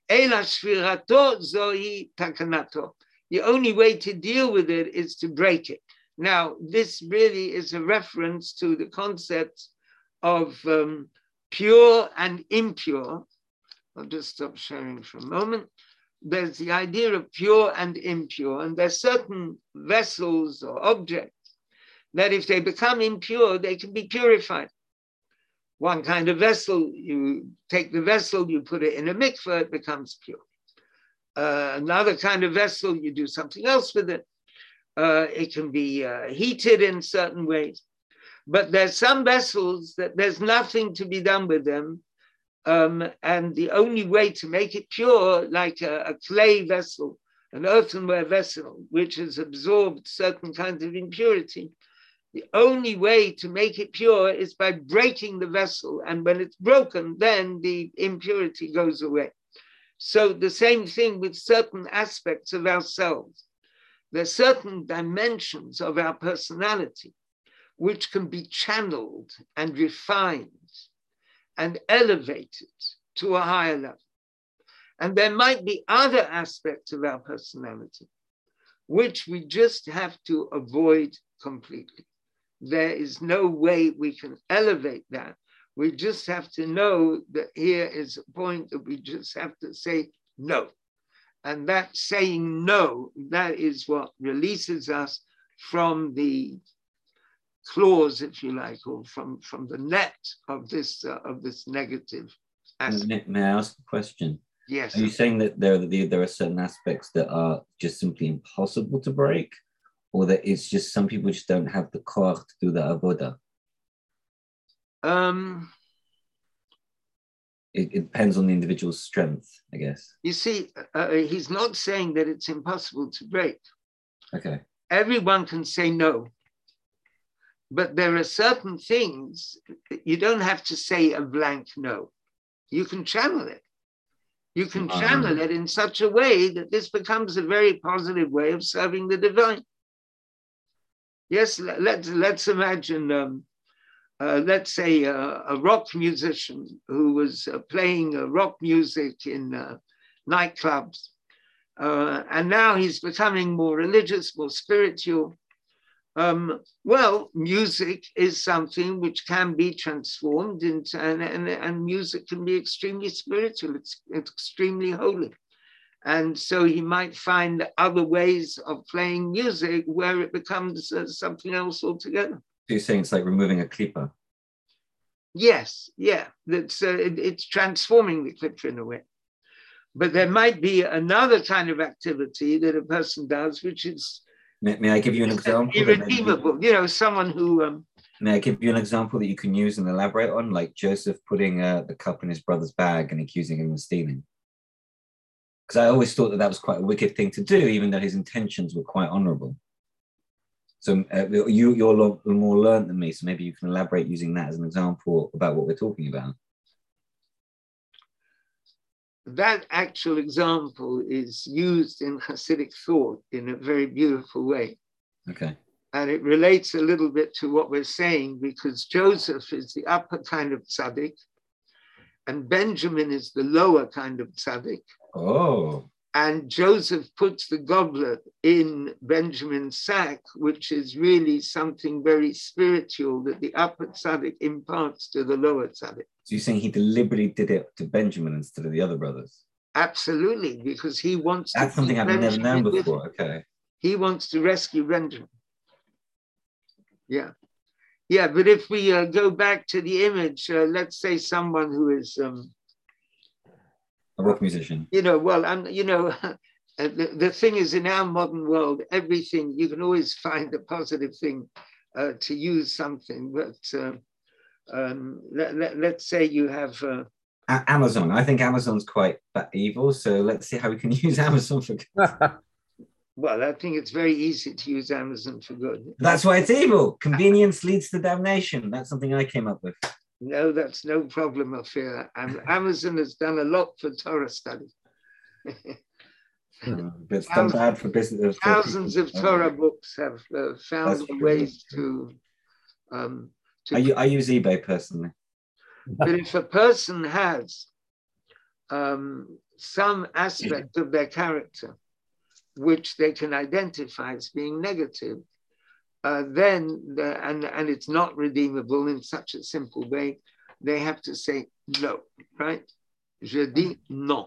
The only way to deal with it is to break it. Now, this really is a reference to the concepts of um, pure and impure. I'll just stop sharing for a moment. there's the idea of pure and impure, and there's certain vessels or objects that if they become impure, they can be purified. One kind of vessel, you take the vessel, you put it in a mikveh, it becomes pure. Uh, another kind of vessel, you do something else with it. Uh, it can be uh, heated in certain ways. But there's some vessels that there's nothing to be done with them. Um, and the only way to make it pure, like a, a clay vessel, an earthenware vessel, which has absorbed certain kinds of impurity, the only way to make it pure is by breaking the vessel. And when it's broken, then the impurity goes away. So the same thing with certain aspects of ourselves. There's certain dimensions of our personality which can be channeled and refined and elevated to a higher level. And there might be other aspects of our personality which we just have to avoid completely. There is no way we can elevate that. We just have to know that here is a point that we just have to say no. And that saying no, that is what releases us from the claws, if you like, or from, from the net of this uh, of this negative aspect. May I ask a question? Yes. Are you saying that there, there are certain aspects that are just simply impossible to break? Or that it's just some people just don't have the koach to do the avodah? Um, it, it depends on the individual's strength, I guess. You see, uh, he's not saying that it's impossible to break. Okay. Everyone can say no. But there are certain things, you don't have to say a blank no. You can channel it. You can Um, channel it in such a way that this becomes a very positive way of serving the divine. Yes, let's, let's imagine, um, uh, let's say a, a rock musician who was uh, playing uh, rock music in uh, nightclubs. Uh, and now he's becoming more religious, more spiritual. Um, well, music is something which can be transformed into, and, and, and music can be extremely spiritual, it's, it's extremely holy. And so he might find other ways of playing music where it becomes uh, something else altogether. So you're saying it's like removing a klippa? Yes, yeah, that's, uh, it, it's transforming the klippa in a way. But there might be another kind of activity that a person does, which is May, may I give you an example? that maybe- irredeemable. You know, someone who... Um, May I give you an example that you can use and elaborate on, like Joseph putting uh, the cup in his brother's bag and accusing him of stealing? Because I always thought that that was quite a wicked thing to do, even though his intentions were quite honorable. So uh, you, you're lo- more learned than me, so maybe you can elaborate using that as an example about what we're talking about. That actual example is used in Hasidic thought in a very beautiful way. Okay. And it relates a little bit to what we're saying, because Joseph is the upper kind of tzaddik, and Benjamin is the lower kind of tzaddik. Oh. And Joseph puts the goblet in Benjamin's sack, which is really something very spiritual that the upper tzaddik imparts to the lower tzaddik. So you're saying he deliberately did it to Benjamin instead of the other brothers? Absolutely, because he wants That's to something I've never Benjamin known with before. him. Okay. He wants to rescue Benjamin. Yeah. Yeah, but if we uh, go back to the image, uh, let's say someone who is, um, A rock musician. you know, well, I'm, you know, the, the thing is, in our modern world, everything, you can always find a positive thing uh, to use something. But uh, um, let, let, let's say you have... Uh, A- Amazon. I think Amazon's quite ba- evil, so let's see how we can use Amazon for good. Well, I think it's very easy to use Amazon for good. That's why it's evil. Convenience leads to damnation. That's something I came up with. No, that's no problem, Ophir. And Amazon has done a lot for Torah study. Um, but it's done bad for business. for Thousands people. of Torah books have uh, found That's true, ways that's true. to, um, to I, u- I use eBay personally. but if a person has um, some aspect of their character which they can identify as being negative, uh, then, the, and, and it's not redeemable in such a simple way, they have to say no, right? Je dis non.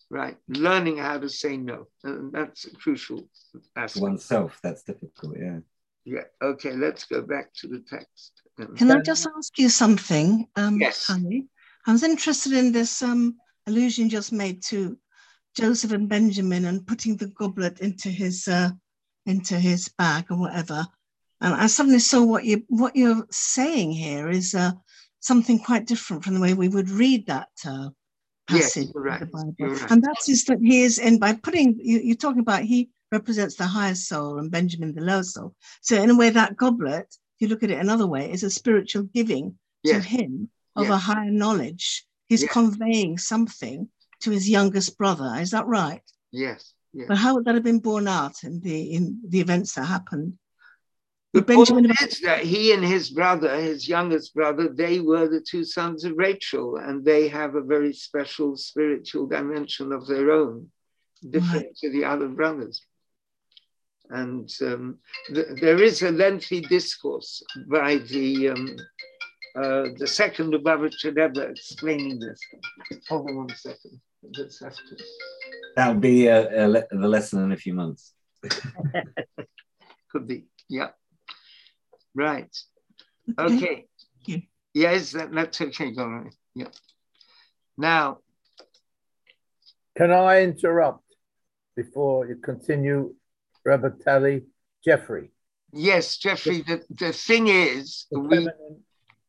right. Learning how to say no. And that's a crucial aspect. Oneself, that's difficult, yeah. Yeah, okay, let's go back to the text. Um, Can I just ask you something, um, Yes. Honey? I was interested in this um, allusion just made to Joseph and Benjamin and putting the goblet into his uh, into his bag or whatever. And I suddenly saw what you what you're saying here is uh, something quite different from the way we would read that uh, Yes, passage you're of right. the Bible. You're right. And that is that he is in by putting you, you're talking about he represents the higher soul and Benjamin the lower soul. So in a way, that goblet, if you look at it another way, is a spiritual giving to Yes. him of Yes. a higher knowledge. He's Yes. conveying something to his youngest brother. Is that right? Yes. Yes. But how would that have been borne out in the in the events that happened? The Would Benjamin point have- is that he and his brother, his youngest brother, they were the two sons of Rachel, and they have a very special spiritual dimension of their own, different Right. to the other brothers. And um, th- there is a lengthy discourse by the um, uh, the second Lubavitcher Rebbe explaining this. Hold on one second. Let's have to. That'll be uh, a le- the lesson in a few months. Could be, yeah. Right. Okay. Okay. you. Yes, that, that's okay. All right. Yeah. Now, Can I interrupt before you continue, Rabbi Tali? Jeffrey. yes, Jeffrey, the, the thing is, The we, feminine,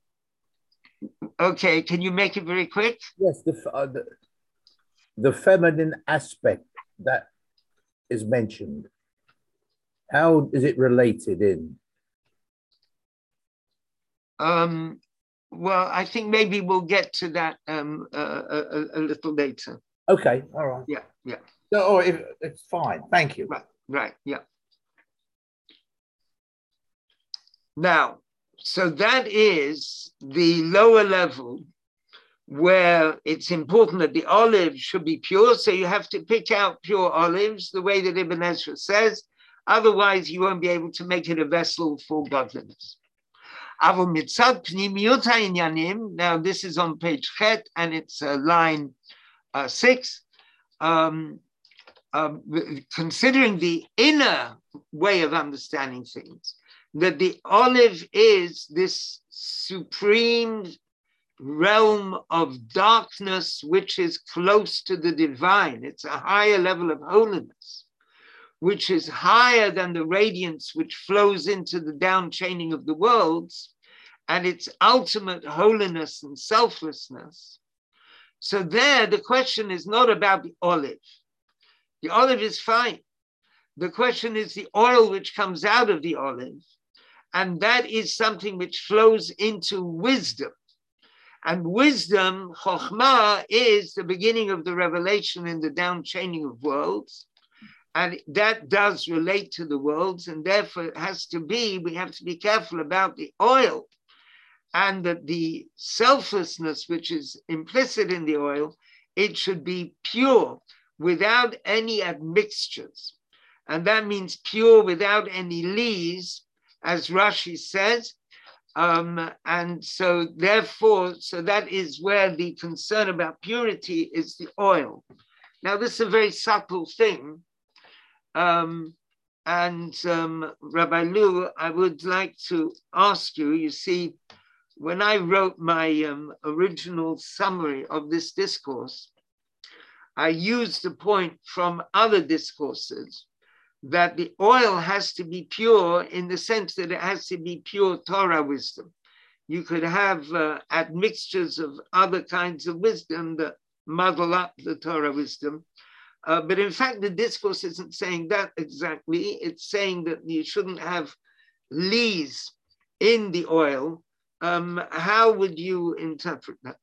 okay, can you make it very quick? yes, the, uh, the the feminine aspect that is mentioned. How is it related in? Um, well, I think maybe we'll get to that um, uh, a, a, a little later. Okay, all right. Yeah, yeah, No, oh, if, it's fine. Thank you. right, right, yeah. Now, so that is the lower level where it's important that the olive should be pure. So you have to pick out pure olives, the way that Ibn Ezra says. Otherwise, you won't be able to make it a vessel for godliness. Now, this is on page Chet, and it's uh, line uh, six. Um, uh, considering the inner way of understanding things, that the olive is this supreme realm of darkness which is close to the divine. It's a higher level of holiness, which is higher than the radiance which flows into the downchaining of the worlds, and its ultimate holiness and selflessness. So there, the question is not about the olive. The olive is fine. The question is the oil which comes out of the olive, and that is something which flows into wisdom. And wisdom, Chokhmah, is the beginning of the revelation in the downchaining of worlds. And that does relate to the worlds, and therefore it has to be, we have to be careful about the oil, and that the selflessness which is implicit in the oil, it should be pure without any admixtures. And that means pure without any lees, as Rashi says. Um, and so therefore, so that is where the concern about purity is the oil. Now, this is a very subtle thing. Um, and um, Rabbi Lu, I would like to ask you, you see, when I wrote my um, original summary of this discourse, I used the point from other discourses that the oil has to be pure in the sense that it has to be pure Torah wisdom. You could have uh, admixtures of other kinds of wisdom that muddle up the Torah wisdom. Uh, but in fact, the discourse isn't saying that exactly. It's saying that you shouldn't have lees in the oil. Um, how would you interpret that?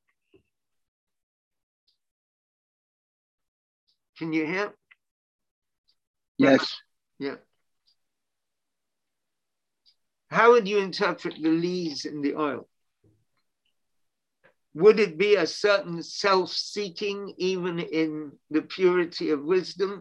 Can you hear? Yes. Yeah. How would you interpret the lees in the oil? Would it be a certain self-seeking even in the purity of wisdom?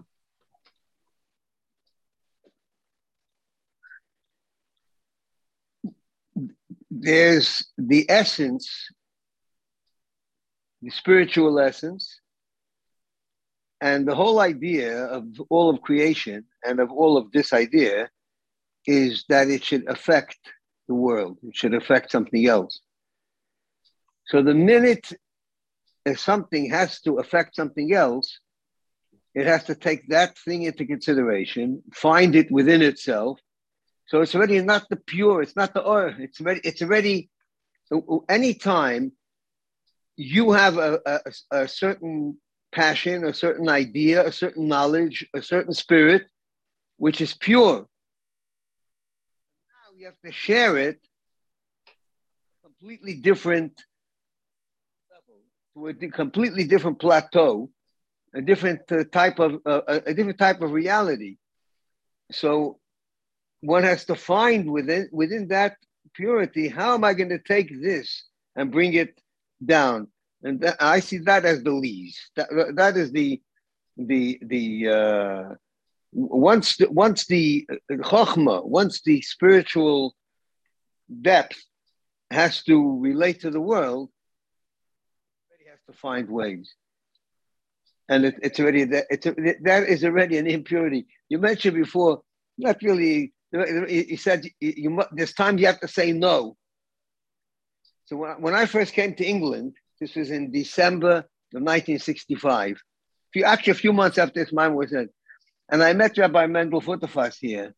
There's the essence, the spiritual essence, And the whole idea of all of creation and of all of this idea is that it should affect the world. It should affect something else. So the minute if something has to affect something else, it has to take that thing into consideration, find it within itself. So it's already not the pure, it's not the oil. It's already, it's already anytime you have a, a, a certain passion, a certain idea, a certain knowledge, a certain spirit, which is pure. Now you have to share it completely different level, to a completely different plateau, a different uh, type of uh, a different type of reality. So one has to find within within that purity, how am I going to take this and bring it down? And that, I see that as the least. That that is the the the uh, once the, once the chokhmah, once the spiritual depth has to relate to the world, it has to find ways. And it, it's already that it's that is already an impurity. You mentioned before, not really. He said you, you there's times you have to say no. So when, when I first came to England, this was in December of nineteen sixty-five. A few, actually, a few months after this mine was in, and I met Rabbi Mendel Futterfass here,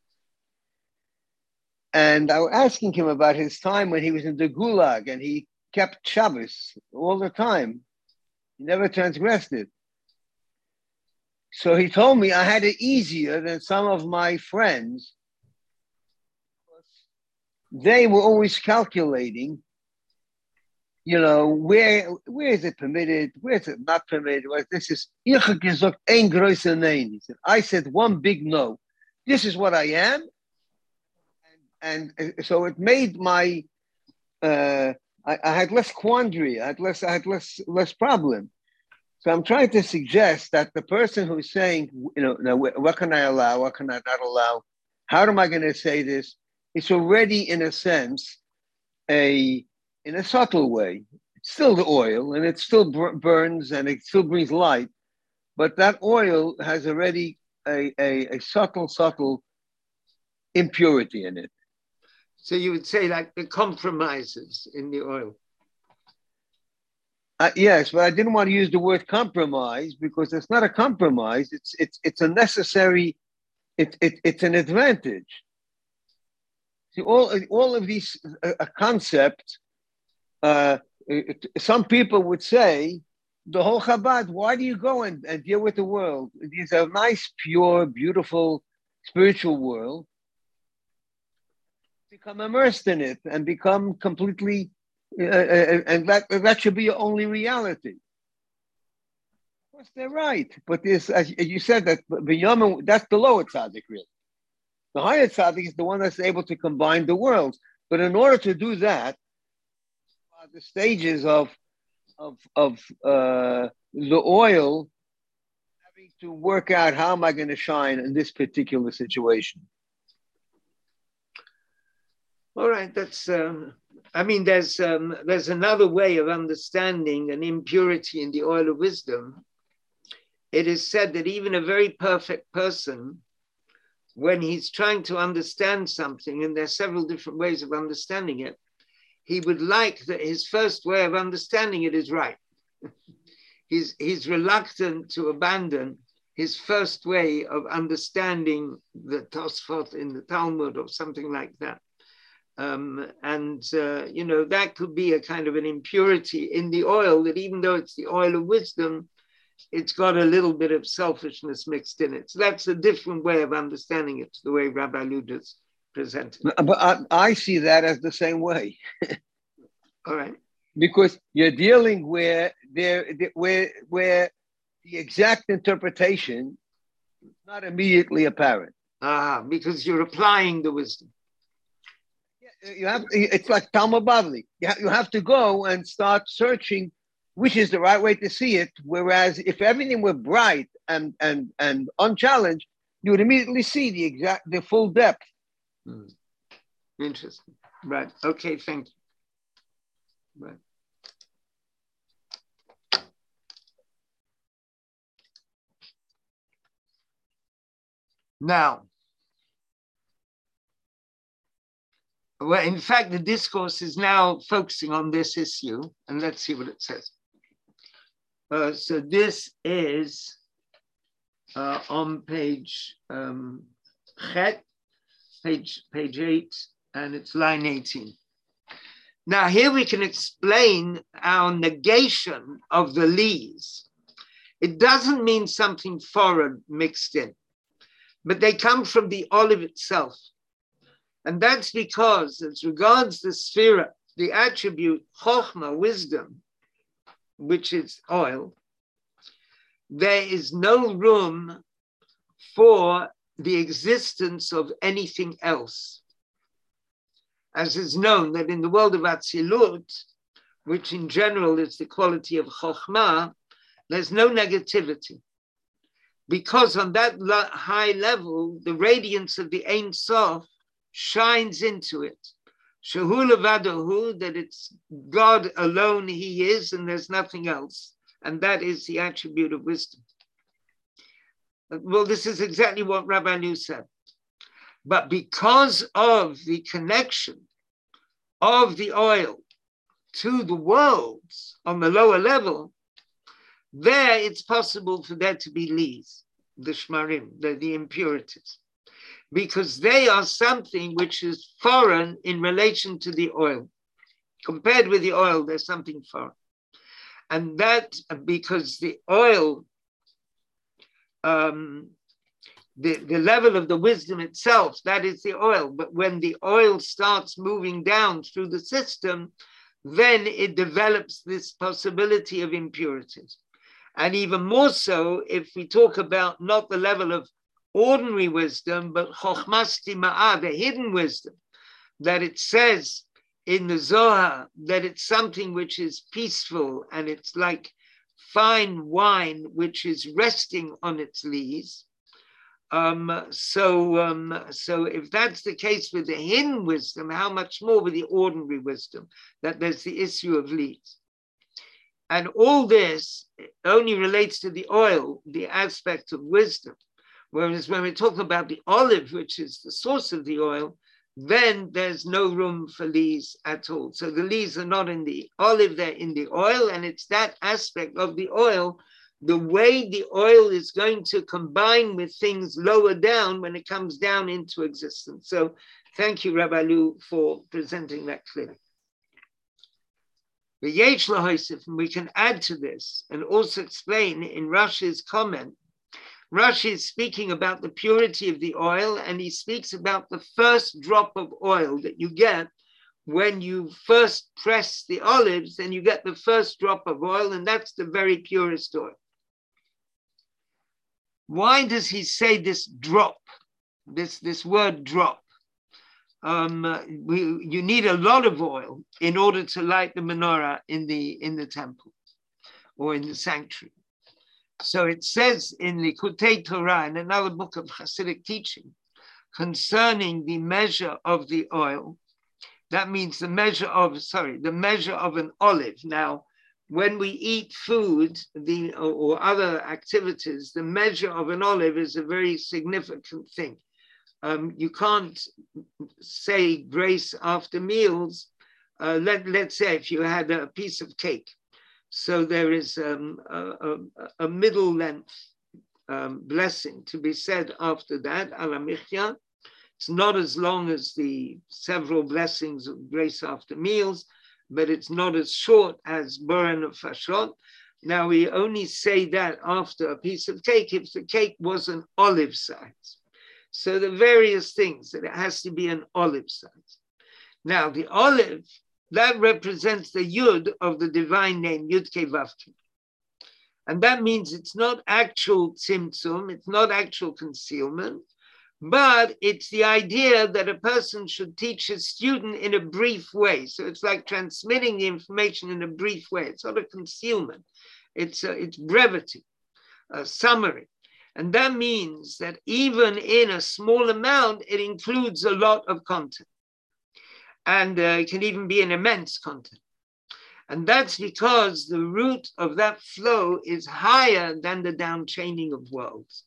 and I was asking him about his time when he was in the Gulag, and he kept Shabbos all the time. He never transgressed it. So he told me I had it easier than some of my friends. They were always calculating, you know, where where is it permitted, where is it not permitted? Well, this is, ich gesagt, ein größer Nein. He said, I said one big no. This is what I am. And, and so it made my, uh, I, I had less quandary, I had less, I had less, less problem. So I'm trying to suggest that the person who's saying, you know, now, what can I allow, what can I not allow? How am I going to say this? It's already, in a sense, a in a subtle way. It's still the oil, and it still burns, and it still brings light. But that oil has already a, a, a subtle, subtle impurity in it. So you would say like the compromises in the oil. Uh, yes, but I didn't want to use the word compromise because it's not a compromise. It's it's it's a necessary. It, it it's an advantage. See, all all of these uh, concepts. Uh, it, some people would say, the whole Chabad. Why do you go and, and deal with the world? It is a nice, pure, beautiful, spiritual world. Become immersed in it and become completely. Uh, and that that should be your only reality. Of course, they're right. But this, as you said, that Binyamin, that's the lower tzaddik, really. The higher tzaddik is the one that's able to combine the worlds. But in order to do that, uh, the stages of of of uh, the oil having to work out how am I going to shine in this particular situation. All right, that's. Um... I mean, there's um, there's another way of understanding an impurity in the oil of wisdom. It is said that even a very perfect person, when he's trying to understand something, and there's several different ways of understanding it, he would like that his first way of understanding it is right. he's, he's reluctant to abandon his first way of understanding the Tosfot in the Talmud or something like that. Um, and, uh, you know, that could be a kind of an impurity in the oil that even though it's the oil of wisdom, it's got a little bit of selfishness mixed in it. So that's a different way of understanding it, the way Rabbi Luder's presented. But I, I see that as the same way. All right. Because you're dealing where, there, where, where the exact interpretation is not immediately apparent. Ah, because you're applying the wisdom. You have, it's like Talmud Bavli. You have, you have to go and start searching which is the right way to see it. Whereas if everything were bright and and and unchallenged, you would immediately see the exact, the full depth. Hmm. Interesting. Right. Okay. Thank you. Right. Now, well, in fact, the discourse is now focusing on this issue, and let's see what it says. Uh, so this is uh, on page um, Chet, page, page eight, and it's line eighteen. Now here we can explain our negation of the lees. It doesn't mean something foreign mixed in, but they come from the olive itself. And that's because as regards the sphera, the attribute chokhmah, wisdom, which is oil, there is no room for the existence of anything else. As is known that in the world of Atzilut, which in general is the quality of chokhmah, there's no negativity. Because on that high level, the radiance of the Ein Sof shines into it. Shehu levadahu, that it's God alone he is and there's nothing else. And that is the attribute of wisdom. Well, this is exactly what Rabbi Liu said. But because of the connection of the oil to the worlds on the lower level, there it's possible for there to be lees, the shmarim, the, the impurities, because they are something which is foreign in relation to the oil. Compared with the oil, there's something foreign. And that because the oil, um, the, the level of the wisdom itself, that is the oil. But when the oil starts moving down through the system, then it develops this possibility of impurities. And even more so, if we talk about not the level of ordinary wisdom, but chokhmas tima'ah, the hidden wisdom, that it says in the Zohar that it's something which is peaceful and it's like fine wine which is resting on its lees. Um, so, um, so if that's the case with the hidden wisdom, how much more with the ordinary wisdom, that there's the issue of lees. And all this only relates to the oil, the aspect of wisdom. Whereas when we talk about the olive, which is the source of the oil, then there's no room for lees at all. So the lees are not in the olive, they're in the oil, and it's that aspect of the oil, the way the oil is going to combine with things lower down when it comes down into existence. So thank you, Rabbi Liu, for presenting that clearly. The Yesh Lahoisif, and we can add to this and also explain in Rashi's comment. Rashi is speaking about the purity of the oil, and he speaks about the first drop of oil that you get when you first press the olives, then you get the first drop of oil, and that's the very purest oil. Why does he say this drop, this, this word drop? Um, we, you need a lot of oil in order to light the menorah in the, in the temple or in the sanctuary. So it says in Likutei Torah, in another book of Hasidic teaching, concerning the measure of the oil, that means the measure of, sorry, the measure of an olive. Now, when we eat food the, or, or other activities, the measure of an olive is a very significant thing. Um, you can't say grace after meals. Uh, let, let's say if you had a piece of cake. So there is um, a, a, a middle length um, blessing to be said after that, ala michya. It's not as long as the several blessings of grace after meals, but it's not as short as Borei Nefashot. Now we only say that after a piece of cake if the cake was an olive size. So the various things that it has to be an olive size. Now the olive, that represents the Yud of the divine name, Yud Kei Vav Kei. And that means it's not actual tzimtzum, it's not actual concealment, but it's the idea that a person should teach his student in a brief way. So it's like transmitting the information in a brief way. It's not a concealment, it's, a, it's brevity, a summary. And that means that even in a small amount, it includes a lot of content. And uh, it can even be an immense content. And that's because the root of that flow is higher than the downchaining of worlds.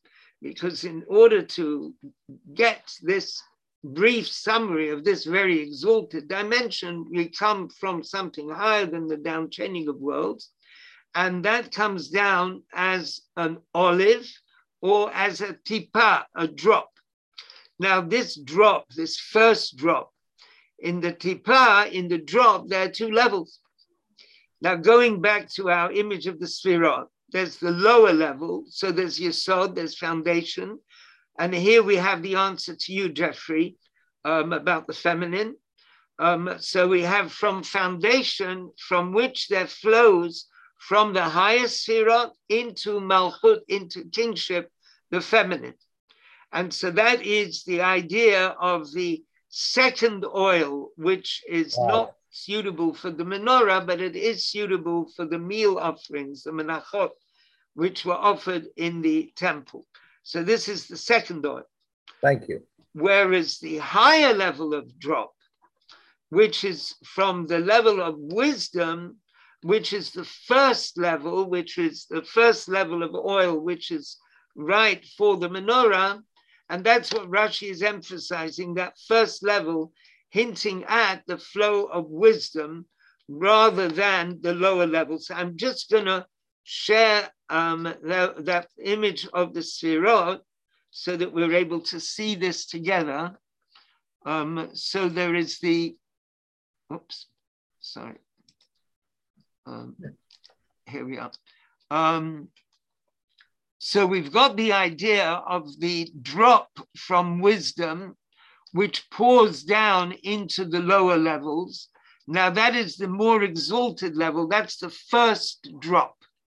because in order to get this brief summary of this very exalted dimension, we come from something higher than the down chaining of worlds, and that comes down as an olive or as a tipa, a drop. Now this drop, this first drop, in the tipa, in the drop, there are two levels. Now going back to our image of the Sfirot, there's the lower level, so there's Yesod, there's foundation, and here we have the answer to you, Jeffrey, um, about the feminine. Um, so we have from foundation, from which there flows from the highest Sfirot into Malchut, into kingship, the feminine. And so that is the idea of the second oil, which is wow. not suitable for the menorah, but it is suitable for the meal offerings, the menachot, which were offered in the temple. So this is the second oil. Thank you. Whereas the higher level of drop, which is from the level of wisdom, which is the first level, which is the first level of oil, which is right for the menorah. And that's what Rashi is emphasizing, that first level, hinting at the flow of wisdom rather than the lower levels. So I'm just going to share um, the, that image of the Sfirot so that we're able to see this together. Um, so there is the, oops, sorry. Um, here we are. Um, so we've got the idea of the drop from wisdom, which pours down into the lower levels. Now that is the more exalted level. That's the first drop.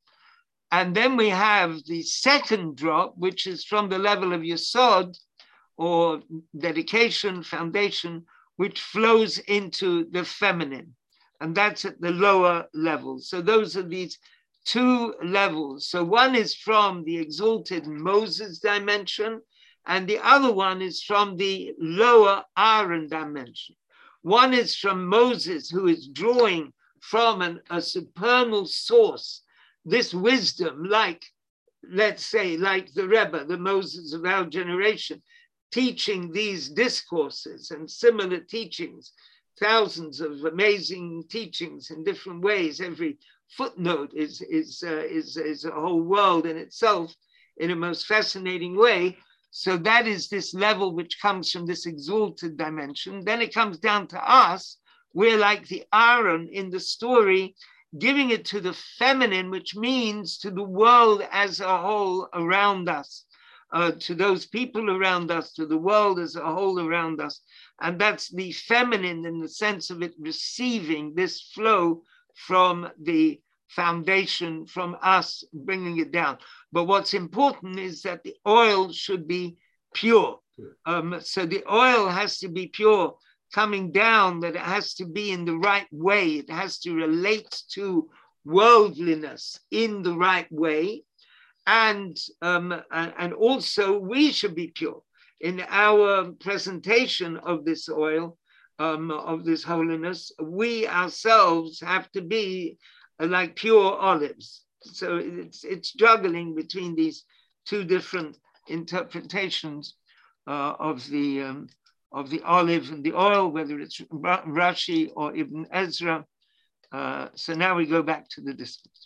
And then we have the second drop, which is from the level of Yesod, or dedication, foundation, which flows into the feminine. And that's at the lower level. So those are these two levels. So one is from the exalted Moses dimension, and the other one is from the lower Aaron dimension. One is from Moses, who is drawing from an, a supernal source, this wisdom, like, let's say, like the Rebbe, the Moses of our generation, teaching these discourses and similar teachings, thousands of amazing teachings in different ways. Every footnote is, is, uh, is, is a whole world in itself in a most fascinating way. So that is this level which comes from this exalted dimension. Then it comes down to us. We're like the Aaron in the story, giving it to the feminine, which means to the world as a whole around us, uh, to those people around us, to the world as a whole around us. And that's the feminine in the sense of it receiving this flow from the foundation, from us bringing it down. But what's important is that the oil should be pure. Um, so the oil has to be pure coming down, that it has to be in the right way. It has to relate to worldliness in the right way. And, um, and also we should be pure in our presentation of this oil, um, of this holiness. We ourselves have to be like pure olives. So it's, it's juggling between these two different interpretations uh, of the um, of the olive and the oil, whether it's Rashi or Ibn Ezra. Uh, so now we go back to the discourse.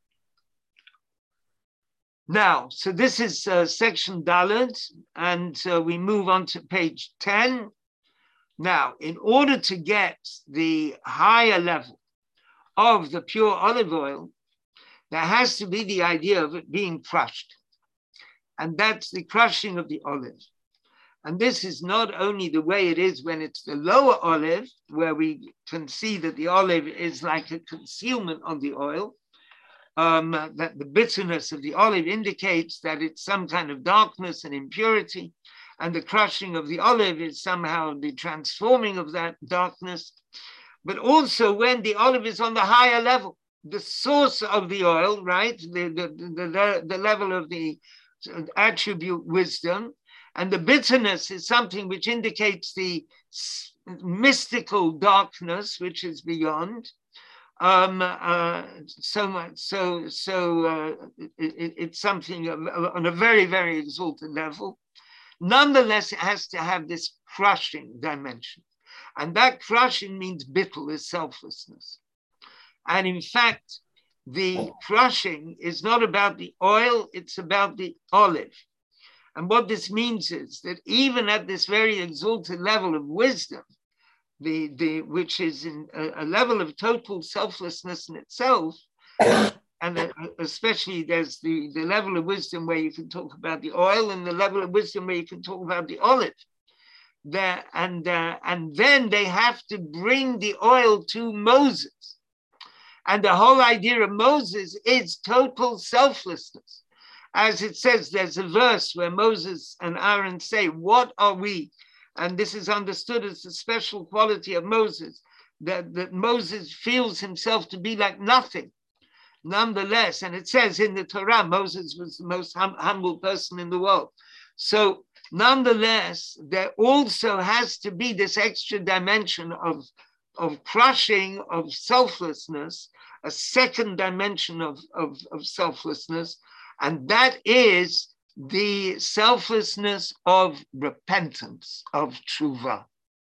Now, so this is uh, section Dalet, and uh, we move on to page ten. Now, in order to get the higher level of the pure olive oil, there has to be the idea of it being crushed. And that's the crushing of the olive. And this is not only the way it is when it's the lower olive, where we can see that the olive is like a concealment of the oil, um, that the bitterness of the olive indicates that it's some kind of darkness and impurity, and the crushing of the olive is somehow the transforming of that darkness. But also when the olive is on the higher level, the source of the oil, right, the, the, the, the, the level of the attribute wisdom, and the bitterness is something which indicates the mystical darkness, which is beyond. Um, uh, so much, so so uh, it, it's something on a very, very exalted level. Nonetheless, it has to have this crushing dimension. And that crushing means bittul, is selflessness. And in fact, the crushing is not about the oil, it's about the olive. And what this means is that even at this very exalted level of wisdom, the, the, which is in a, a level of total selflessness in itself, and especially there's the, the level of wisdom where you can talk about the oil, and the level of wisdom where you can talk about the olive. There, and, uh, and then they have to bring the oil to Moses. And the whole idea of Moses is total selflessness. As it says, there's a verse where Moses and Aaron say, what are we? And this is understood as the special quality of Moses, that, that Moses feels himself to be like nothing. Nonetheless, and it says in the Torah, Moses was the most hum- humble person in the world. So nonetheless, there also has to be this extra dimension of, of crushing, of selflessness, a second dimension of, of, of selflessness, and that is the selflessness of repentance, of tshuva.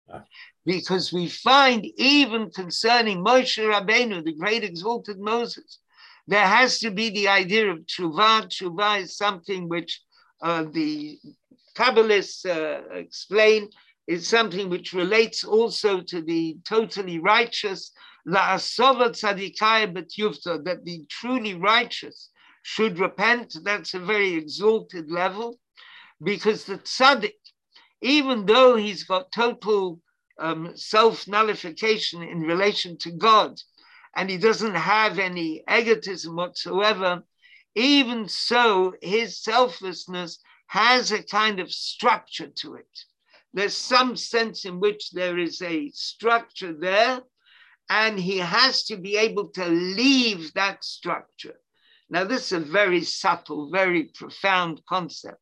Because we find even concerning Moshe Rabbeinu, the great exalted Moses, there has to be the idea of tshuva. Tshuva is something which uh, the Kabbalists uh, explain is something which relates also to the totally righteous, la'asova tzadikai b'tyuvta, that the truly righteous should repent. That's a very exalted level, because the tzaddik, even though he's got total um, self-nullification in relation to God, and he doesn't have any egotism whatsoever, even so, his selflessness has a kind of structure to it. There's some sense in which there is a structure there, and he has to be able to leave that structure. Now, this is a very subtle, very profound concept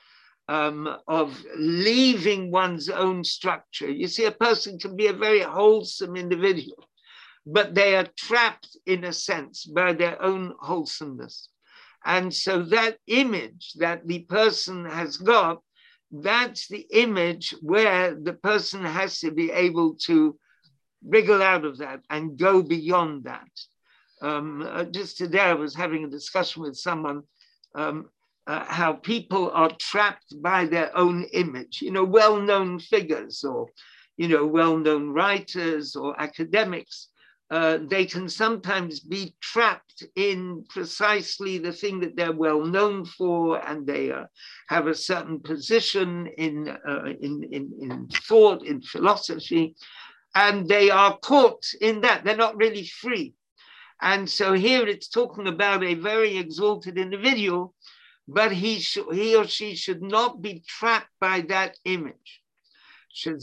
um, of leaving one's own structure. You see, a person can be a very wholesome individual, but they are trapped, in a sense, by their own wholesomeness. And so that image that the person has got, that's the image where the person has to be able to wriggle out of that and go beyond that. Um, uh, just today I was having a discussion with someone um, uh, how people are trapped by their own image, you know, well-known figures or, you know, well-known writers or academics. Uh, they can sometimes be trapped in precisely the thing that they're well known for, and they uh, have a certain position in, uh, in, in, in thought, in philosophy, and they are caught in that. They're not really free. And so here it's talking about a very exalted individual, but he, sh- he or she should not be trapped by that image. And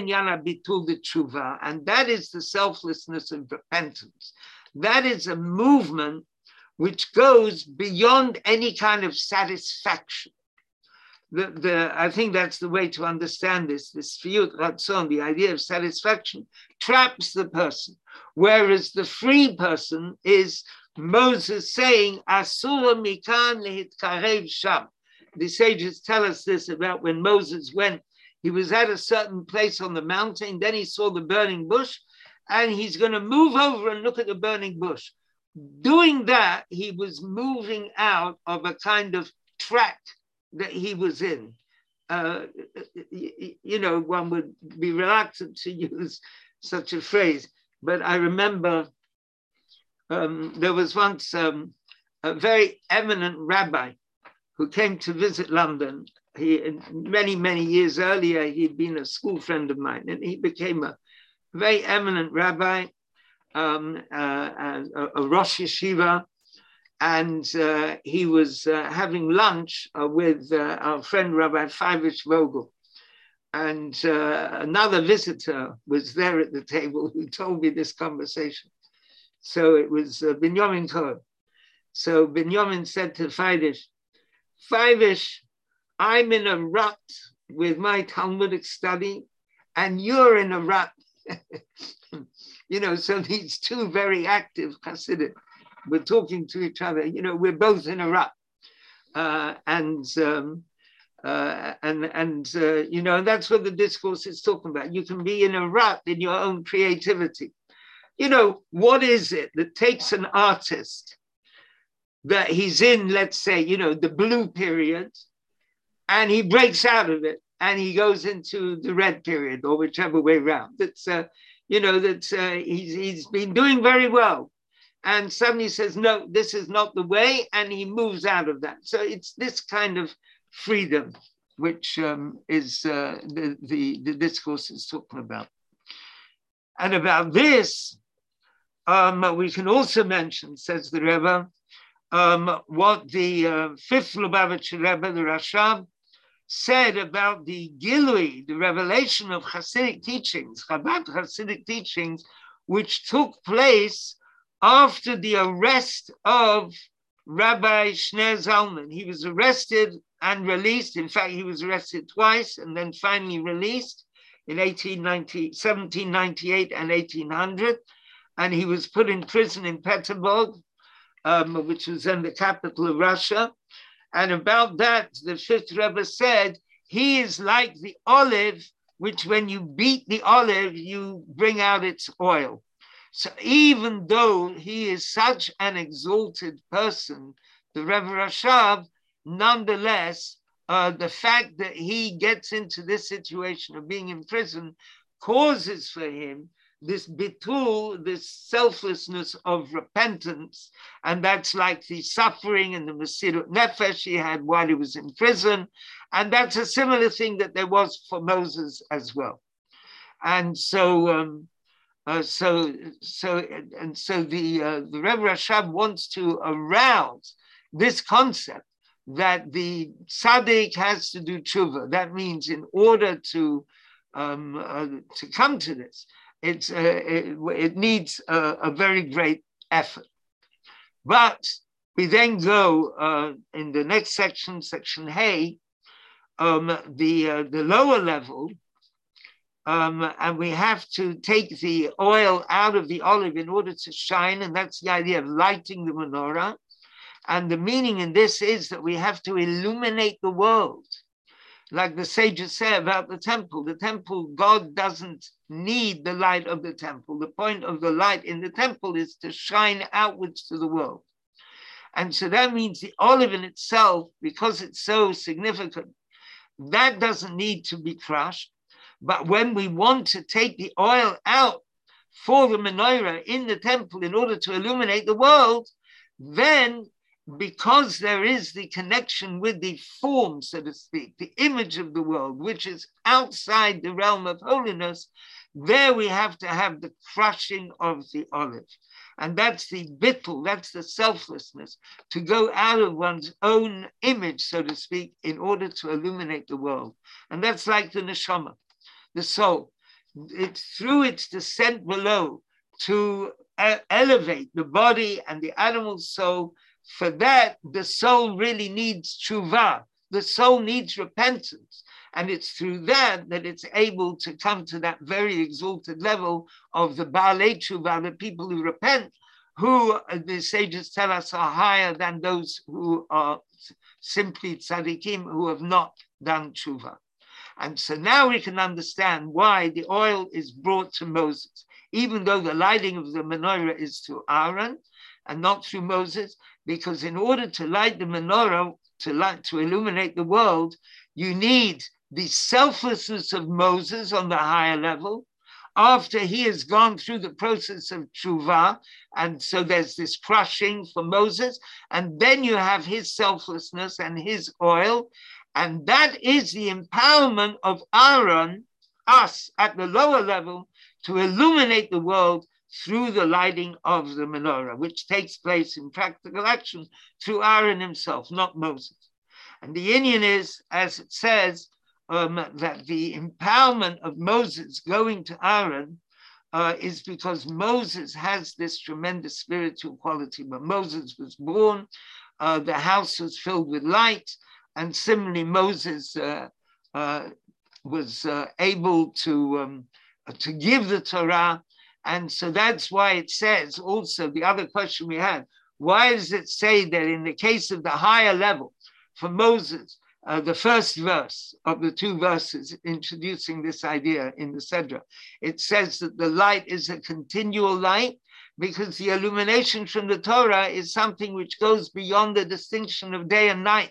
that is the selflessness of repentance. That is a movement which goes beyond any kind of satisfaction. The, the, I think that's the way to understand this. This Sfiyut Ratzon, the idea of satisfaction, traps the person. Whereas the free person is Moses saying, Asura mikan lehitkarev sham. The sages tell us this about when Moses went. He was at a certain place on the mountain, then he saw the burning bush, and he's going to move over and look at the burning bush. Doing that, he was moving out of a kind of track that he was in. Uh, you know, one would be reluctant to use such a phrase, but I remember um, there was once um, a very eminent rabbi who came to visit London. He, many, many years earlier, he'd been a school friend of mine, and he became a very eminent rabbi, um, uh, a, a Rosh Yeshiva, and uh, he was uh, having lunch uh, with uh, our friend Rabbi Feivish Vogel. And uh, another visitor was there at the table who told me this conversation. So it was uh, Binyamin Cohen. So Binyamin said to Feivish, Feivish, I'm in a rut with my Talmudic study, and you're in a rut You know, so these two very active Hasidim were talking to each other. You know, we're both in a rut. Uh, and, um, uh, and, and uh, you know, that's what the discourse is talking about. You can be in a rut in your own creativity. You know, what is it that takes an artist that he's in, let's say, you know, the blue period, and he breaks out of it and he goes into the red period, or whichever way around. That's, uh, you know, that uh, he's, he's been doing very well. And suddenly says, no, this is not the way. And he moves out of that. So it's this kind of freedom, which um, is uh, the, the, the discourse is talking about. And about this, um, we can also mention, says the Rebbe, um, what the uh, fifth Lubavitcher Rebbe, the Rashab, said about the Gilui, the revelation of Hasidic teachings, Chabad Hasidic teachings, which took place after the arrest of Rabbi Shner Zalman. He was arrested and released. In fact, he was arrested twice and then finally released in eighteen ninety, seventeen ninety-eight and eighteen hundred. And he was put in prison in Petersburg, um, which was then the capital of Russia. And about that, the fifth Rebbe said, he is like the olive, which when you beat the olive, you bring out its oil. So even though he is such an exalted person, the Rebbe Rashab, nonetheless, uh, the fact that he gets into this situation of being in prison causes for him this bitul, this selflessness of repentance. And that's like the suffering and the Mesirut Nefesh he had while he was in prison. And that's a similar thing that there was for Moses as well. And so, um, uh, so, so, and so the, uh, the Rebbe Rashab wants to arouse this concept that the tzaddik has to do tshuva. That means in order to, um, uh, to come to this, It's, uh, it, it needs a, a very great effort. But we then go uh, in the next section, section Hey, um, the, uh, the lower level, um, and we have to take the oil out of the olive in order to shine, and that's the idea of lighting the menorah. And the meaning in this is that we have to illuminate the world. Like the sages say about the temple, the temple, God doesn't need the light of the temple. The point of the light in the temple is to shine outwards to the world. And so that means the olive in itself, because it's so significant, that doesn't need to be crushed. But when we want to take the oil out for the menorah in the temple in order to illuminate the world, then because there is the connection with the form, so to speak, the image of the world, which is outside the realm of holiness, there we have to have the crushing of the olive. And that's the bittul, that's the selflessness, to go out of one's own image, so to speak, in order to illuminate the world. And that's like the neshama, the soul. It's through its descent below to uh, elevate the body and the animal soul. For that, the soul really needs tshuva. The soul needs repentance. And it's through that that it's able to come to that very exalted level of the Baalei Tshuva, the people who repent, who the sages tell us are higher than those who are simply tzaddikim, who have not done tshuva. And so now we can understand why the oil is brought to Moses, even though the lighting of the menorah is to Aaron and not through Moses, because in order to light the menorah, to light, to illuminate the world, you need the selflessness of Moses on the higher level, after he has gone through the process of tshuva, and so there's this crushing for Moses, and then you have his selflessness and his oil, and that is the empowerment of Aaron, us at the lower level, to illuminate the world through the lighting of the menorah, which takes place in practical action through Aaron himself, not Moses. And the inyan is, as it says, um, that the empowerment of Moses going to Aaron uh, is because Moses has this tremendous spiritual quality. When Moses was born, uh, the house was filled with light, and similarly Moses uh, uh, was uh, able to, um, to give the Torah, And so that's why it says also, the other question we had, why does it say that in the case of the higher level, for Moses, uh, the first verse of the two verses introducing this idea in the Sedra, it says that the light is a continual light, because the illumination from the Torah is something which goes beyond the distinction of day and night.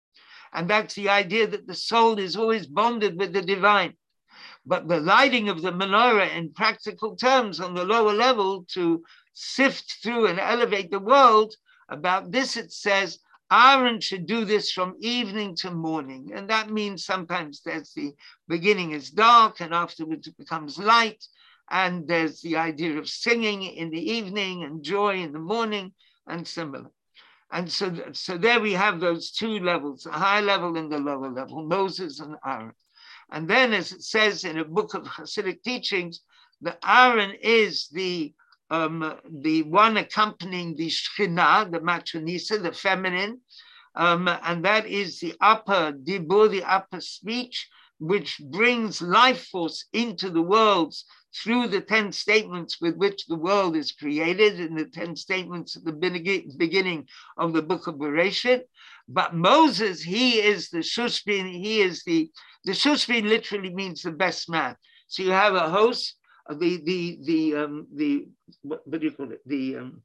And that's the idea that the soul is always bonded with the divine. But the lighting of the menorah in practical terms on the lower level to sift through and elevate the world, about this it says, Aaron should do this from evening to morning. And that means sometimes there's the beginning is dark and afterwards it becomes light. And there's the idea of singing in the evening and joy in the morning and similar. And so, so there we have those two levels, the high level and the lower level, Moses and Aaron. And then as it says in a book of Hasidic teachings, that Aaron is the, um, the one accompanying the Shekhinah, the Matronisa, the feminine, um, and that is the upper dibur, the upper speech, which brings life force into the worlds through the ten statements with which the world is created, in the ten statements at the beginning of the book of Bereshit. But Moses, he is the Shushbin, he is the, the Shushbin literally means the best man. So you have a host, the, the, the, um, the what, what do you call it? The, um,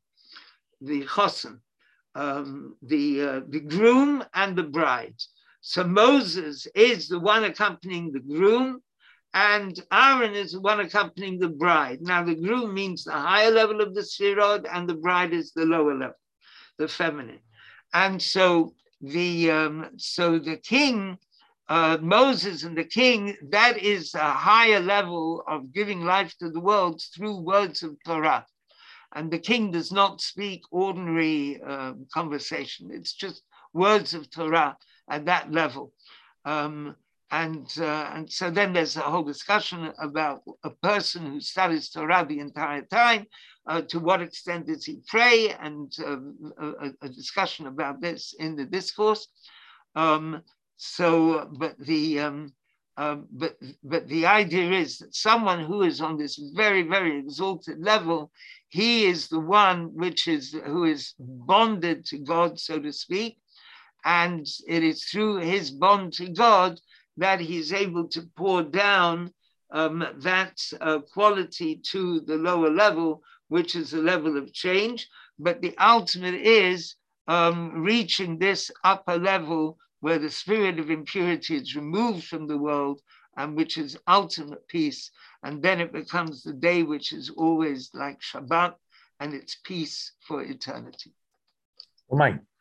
the chosen, um, the, uh, the groom and the bride. So Moses is the one accompanying the groom, and Aaron is the one accompanying the bride. Now the groom means the higher level of the Sfirot, and the bride is the lower level, the feminine. And so the um, so the king, uh, Moses and the king, that is a higher level of giving life to the world through words of Torah. And the king does not speak ordinary uh, conversation. It's just words of Torah at that level. Um, and, uh, and so then there's a whole discussion about a person who studies Torah the entire time, uh, to what extent does he pray, and uh, a, a discussion about this in the discourse. Um, so, but the, um, uh, but, but the idea is that someone who is on this very, very exalted level, he is the one which is, who is bonded to God, so to speak. And it is through his bond to God that he is able to pour down um, that uh, quality to the lower level, which is a level of change. But the ultimate is um, reaching this upper level where the spirit of impurity is removed from the world, and which is ultimate peace. And then it becomes the day which is always like Shabbat, and it's peace for eternity. Amen.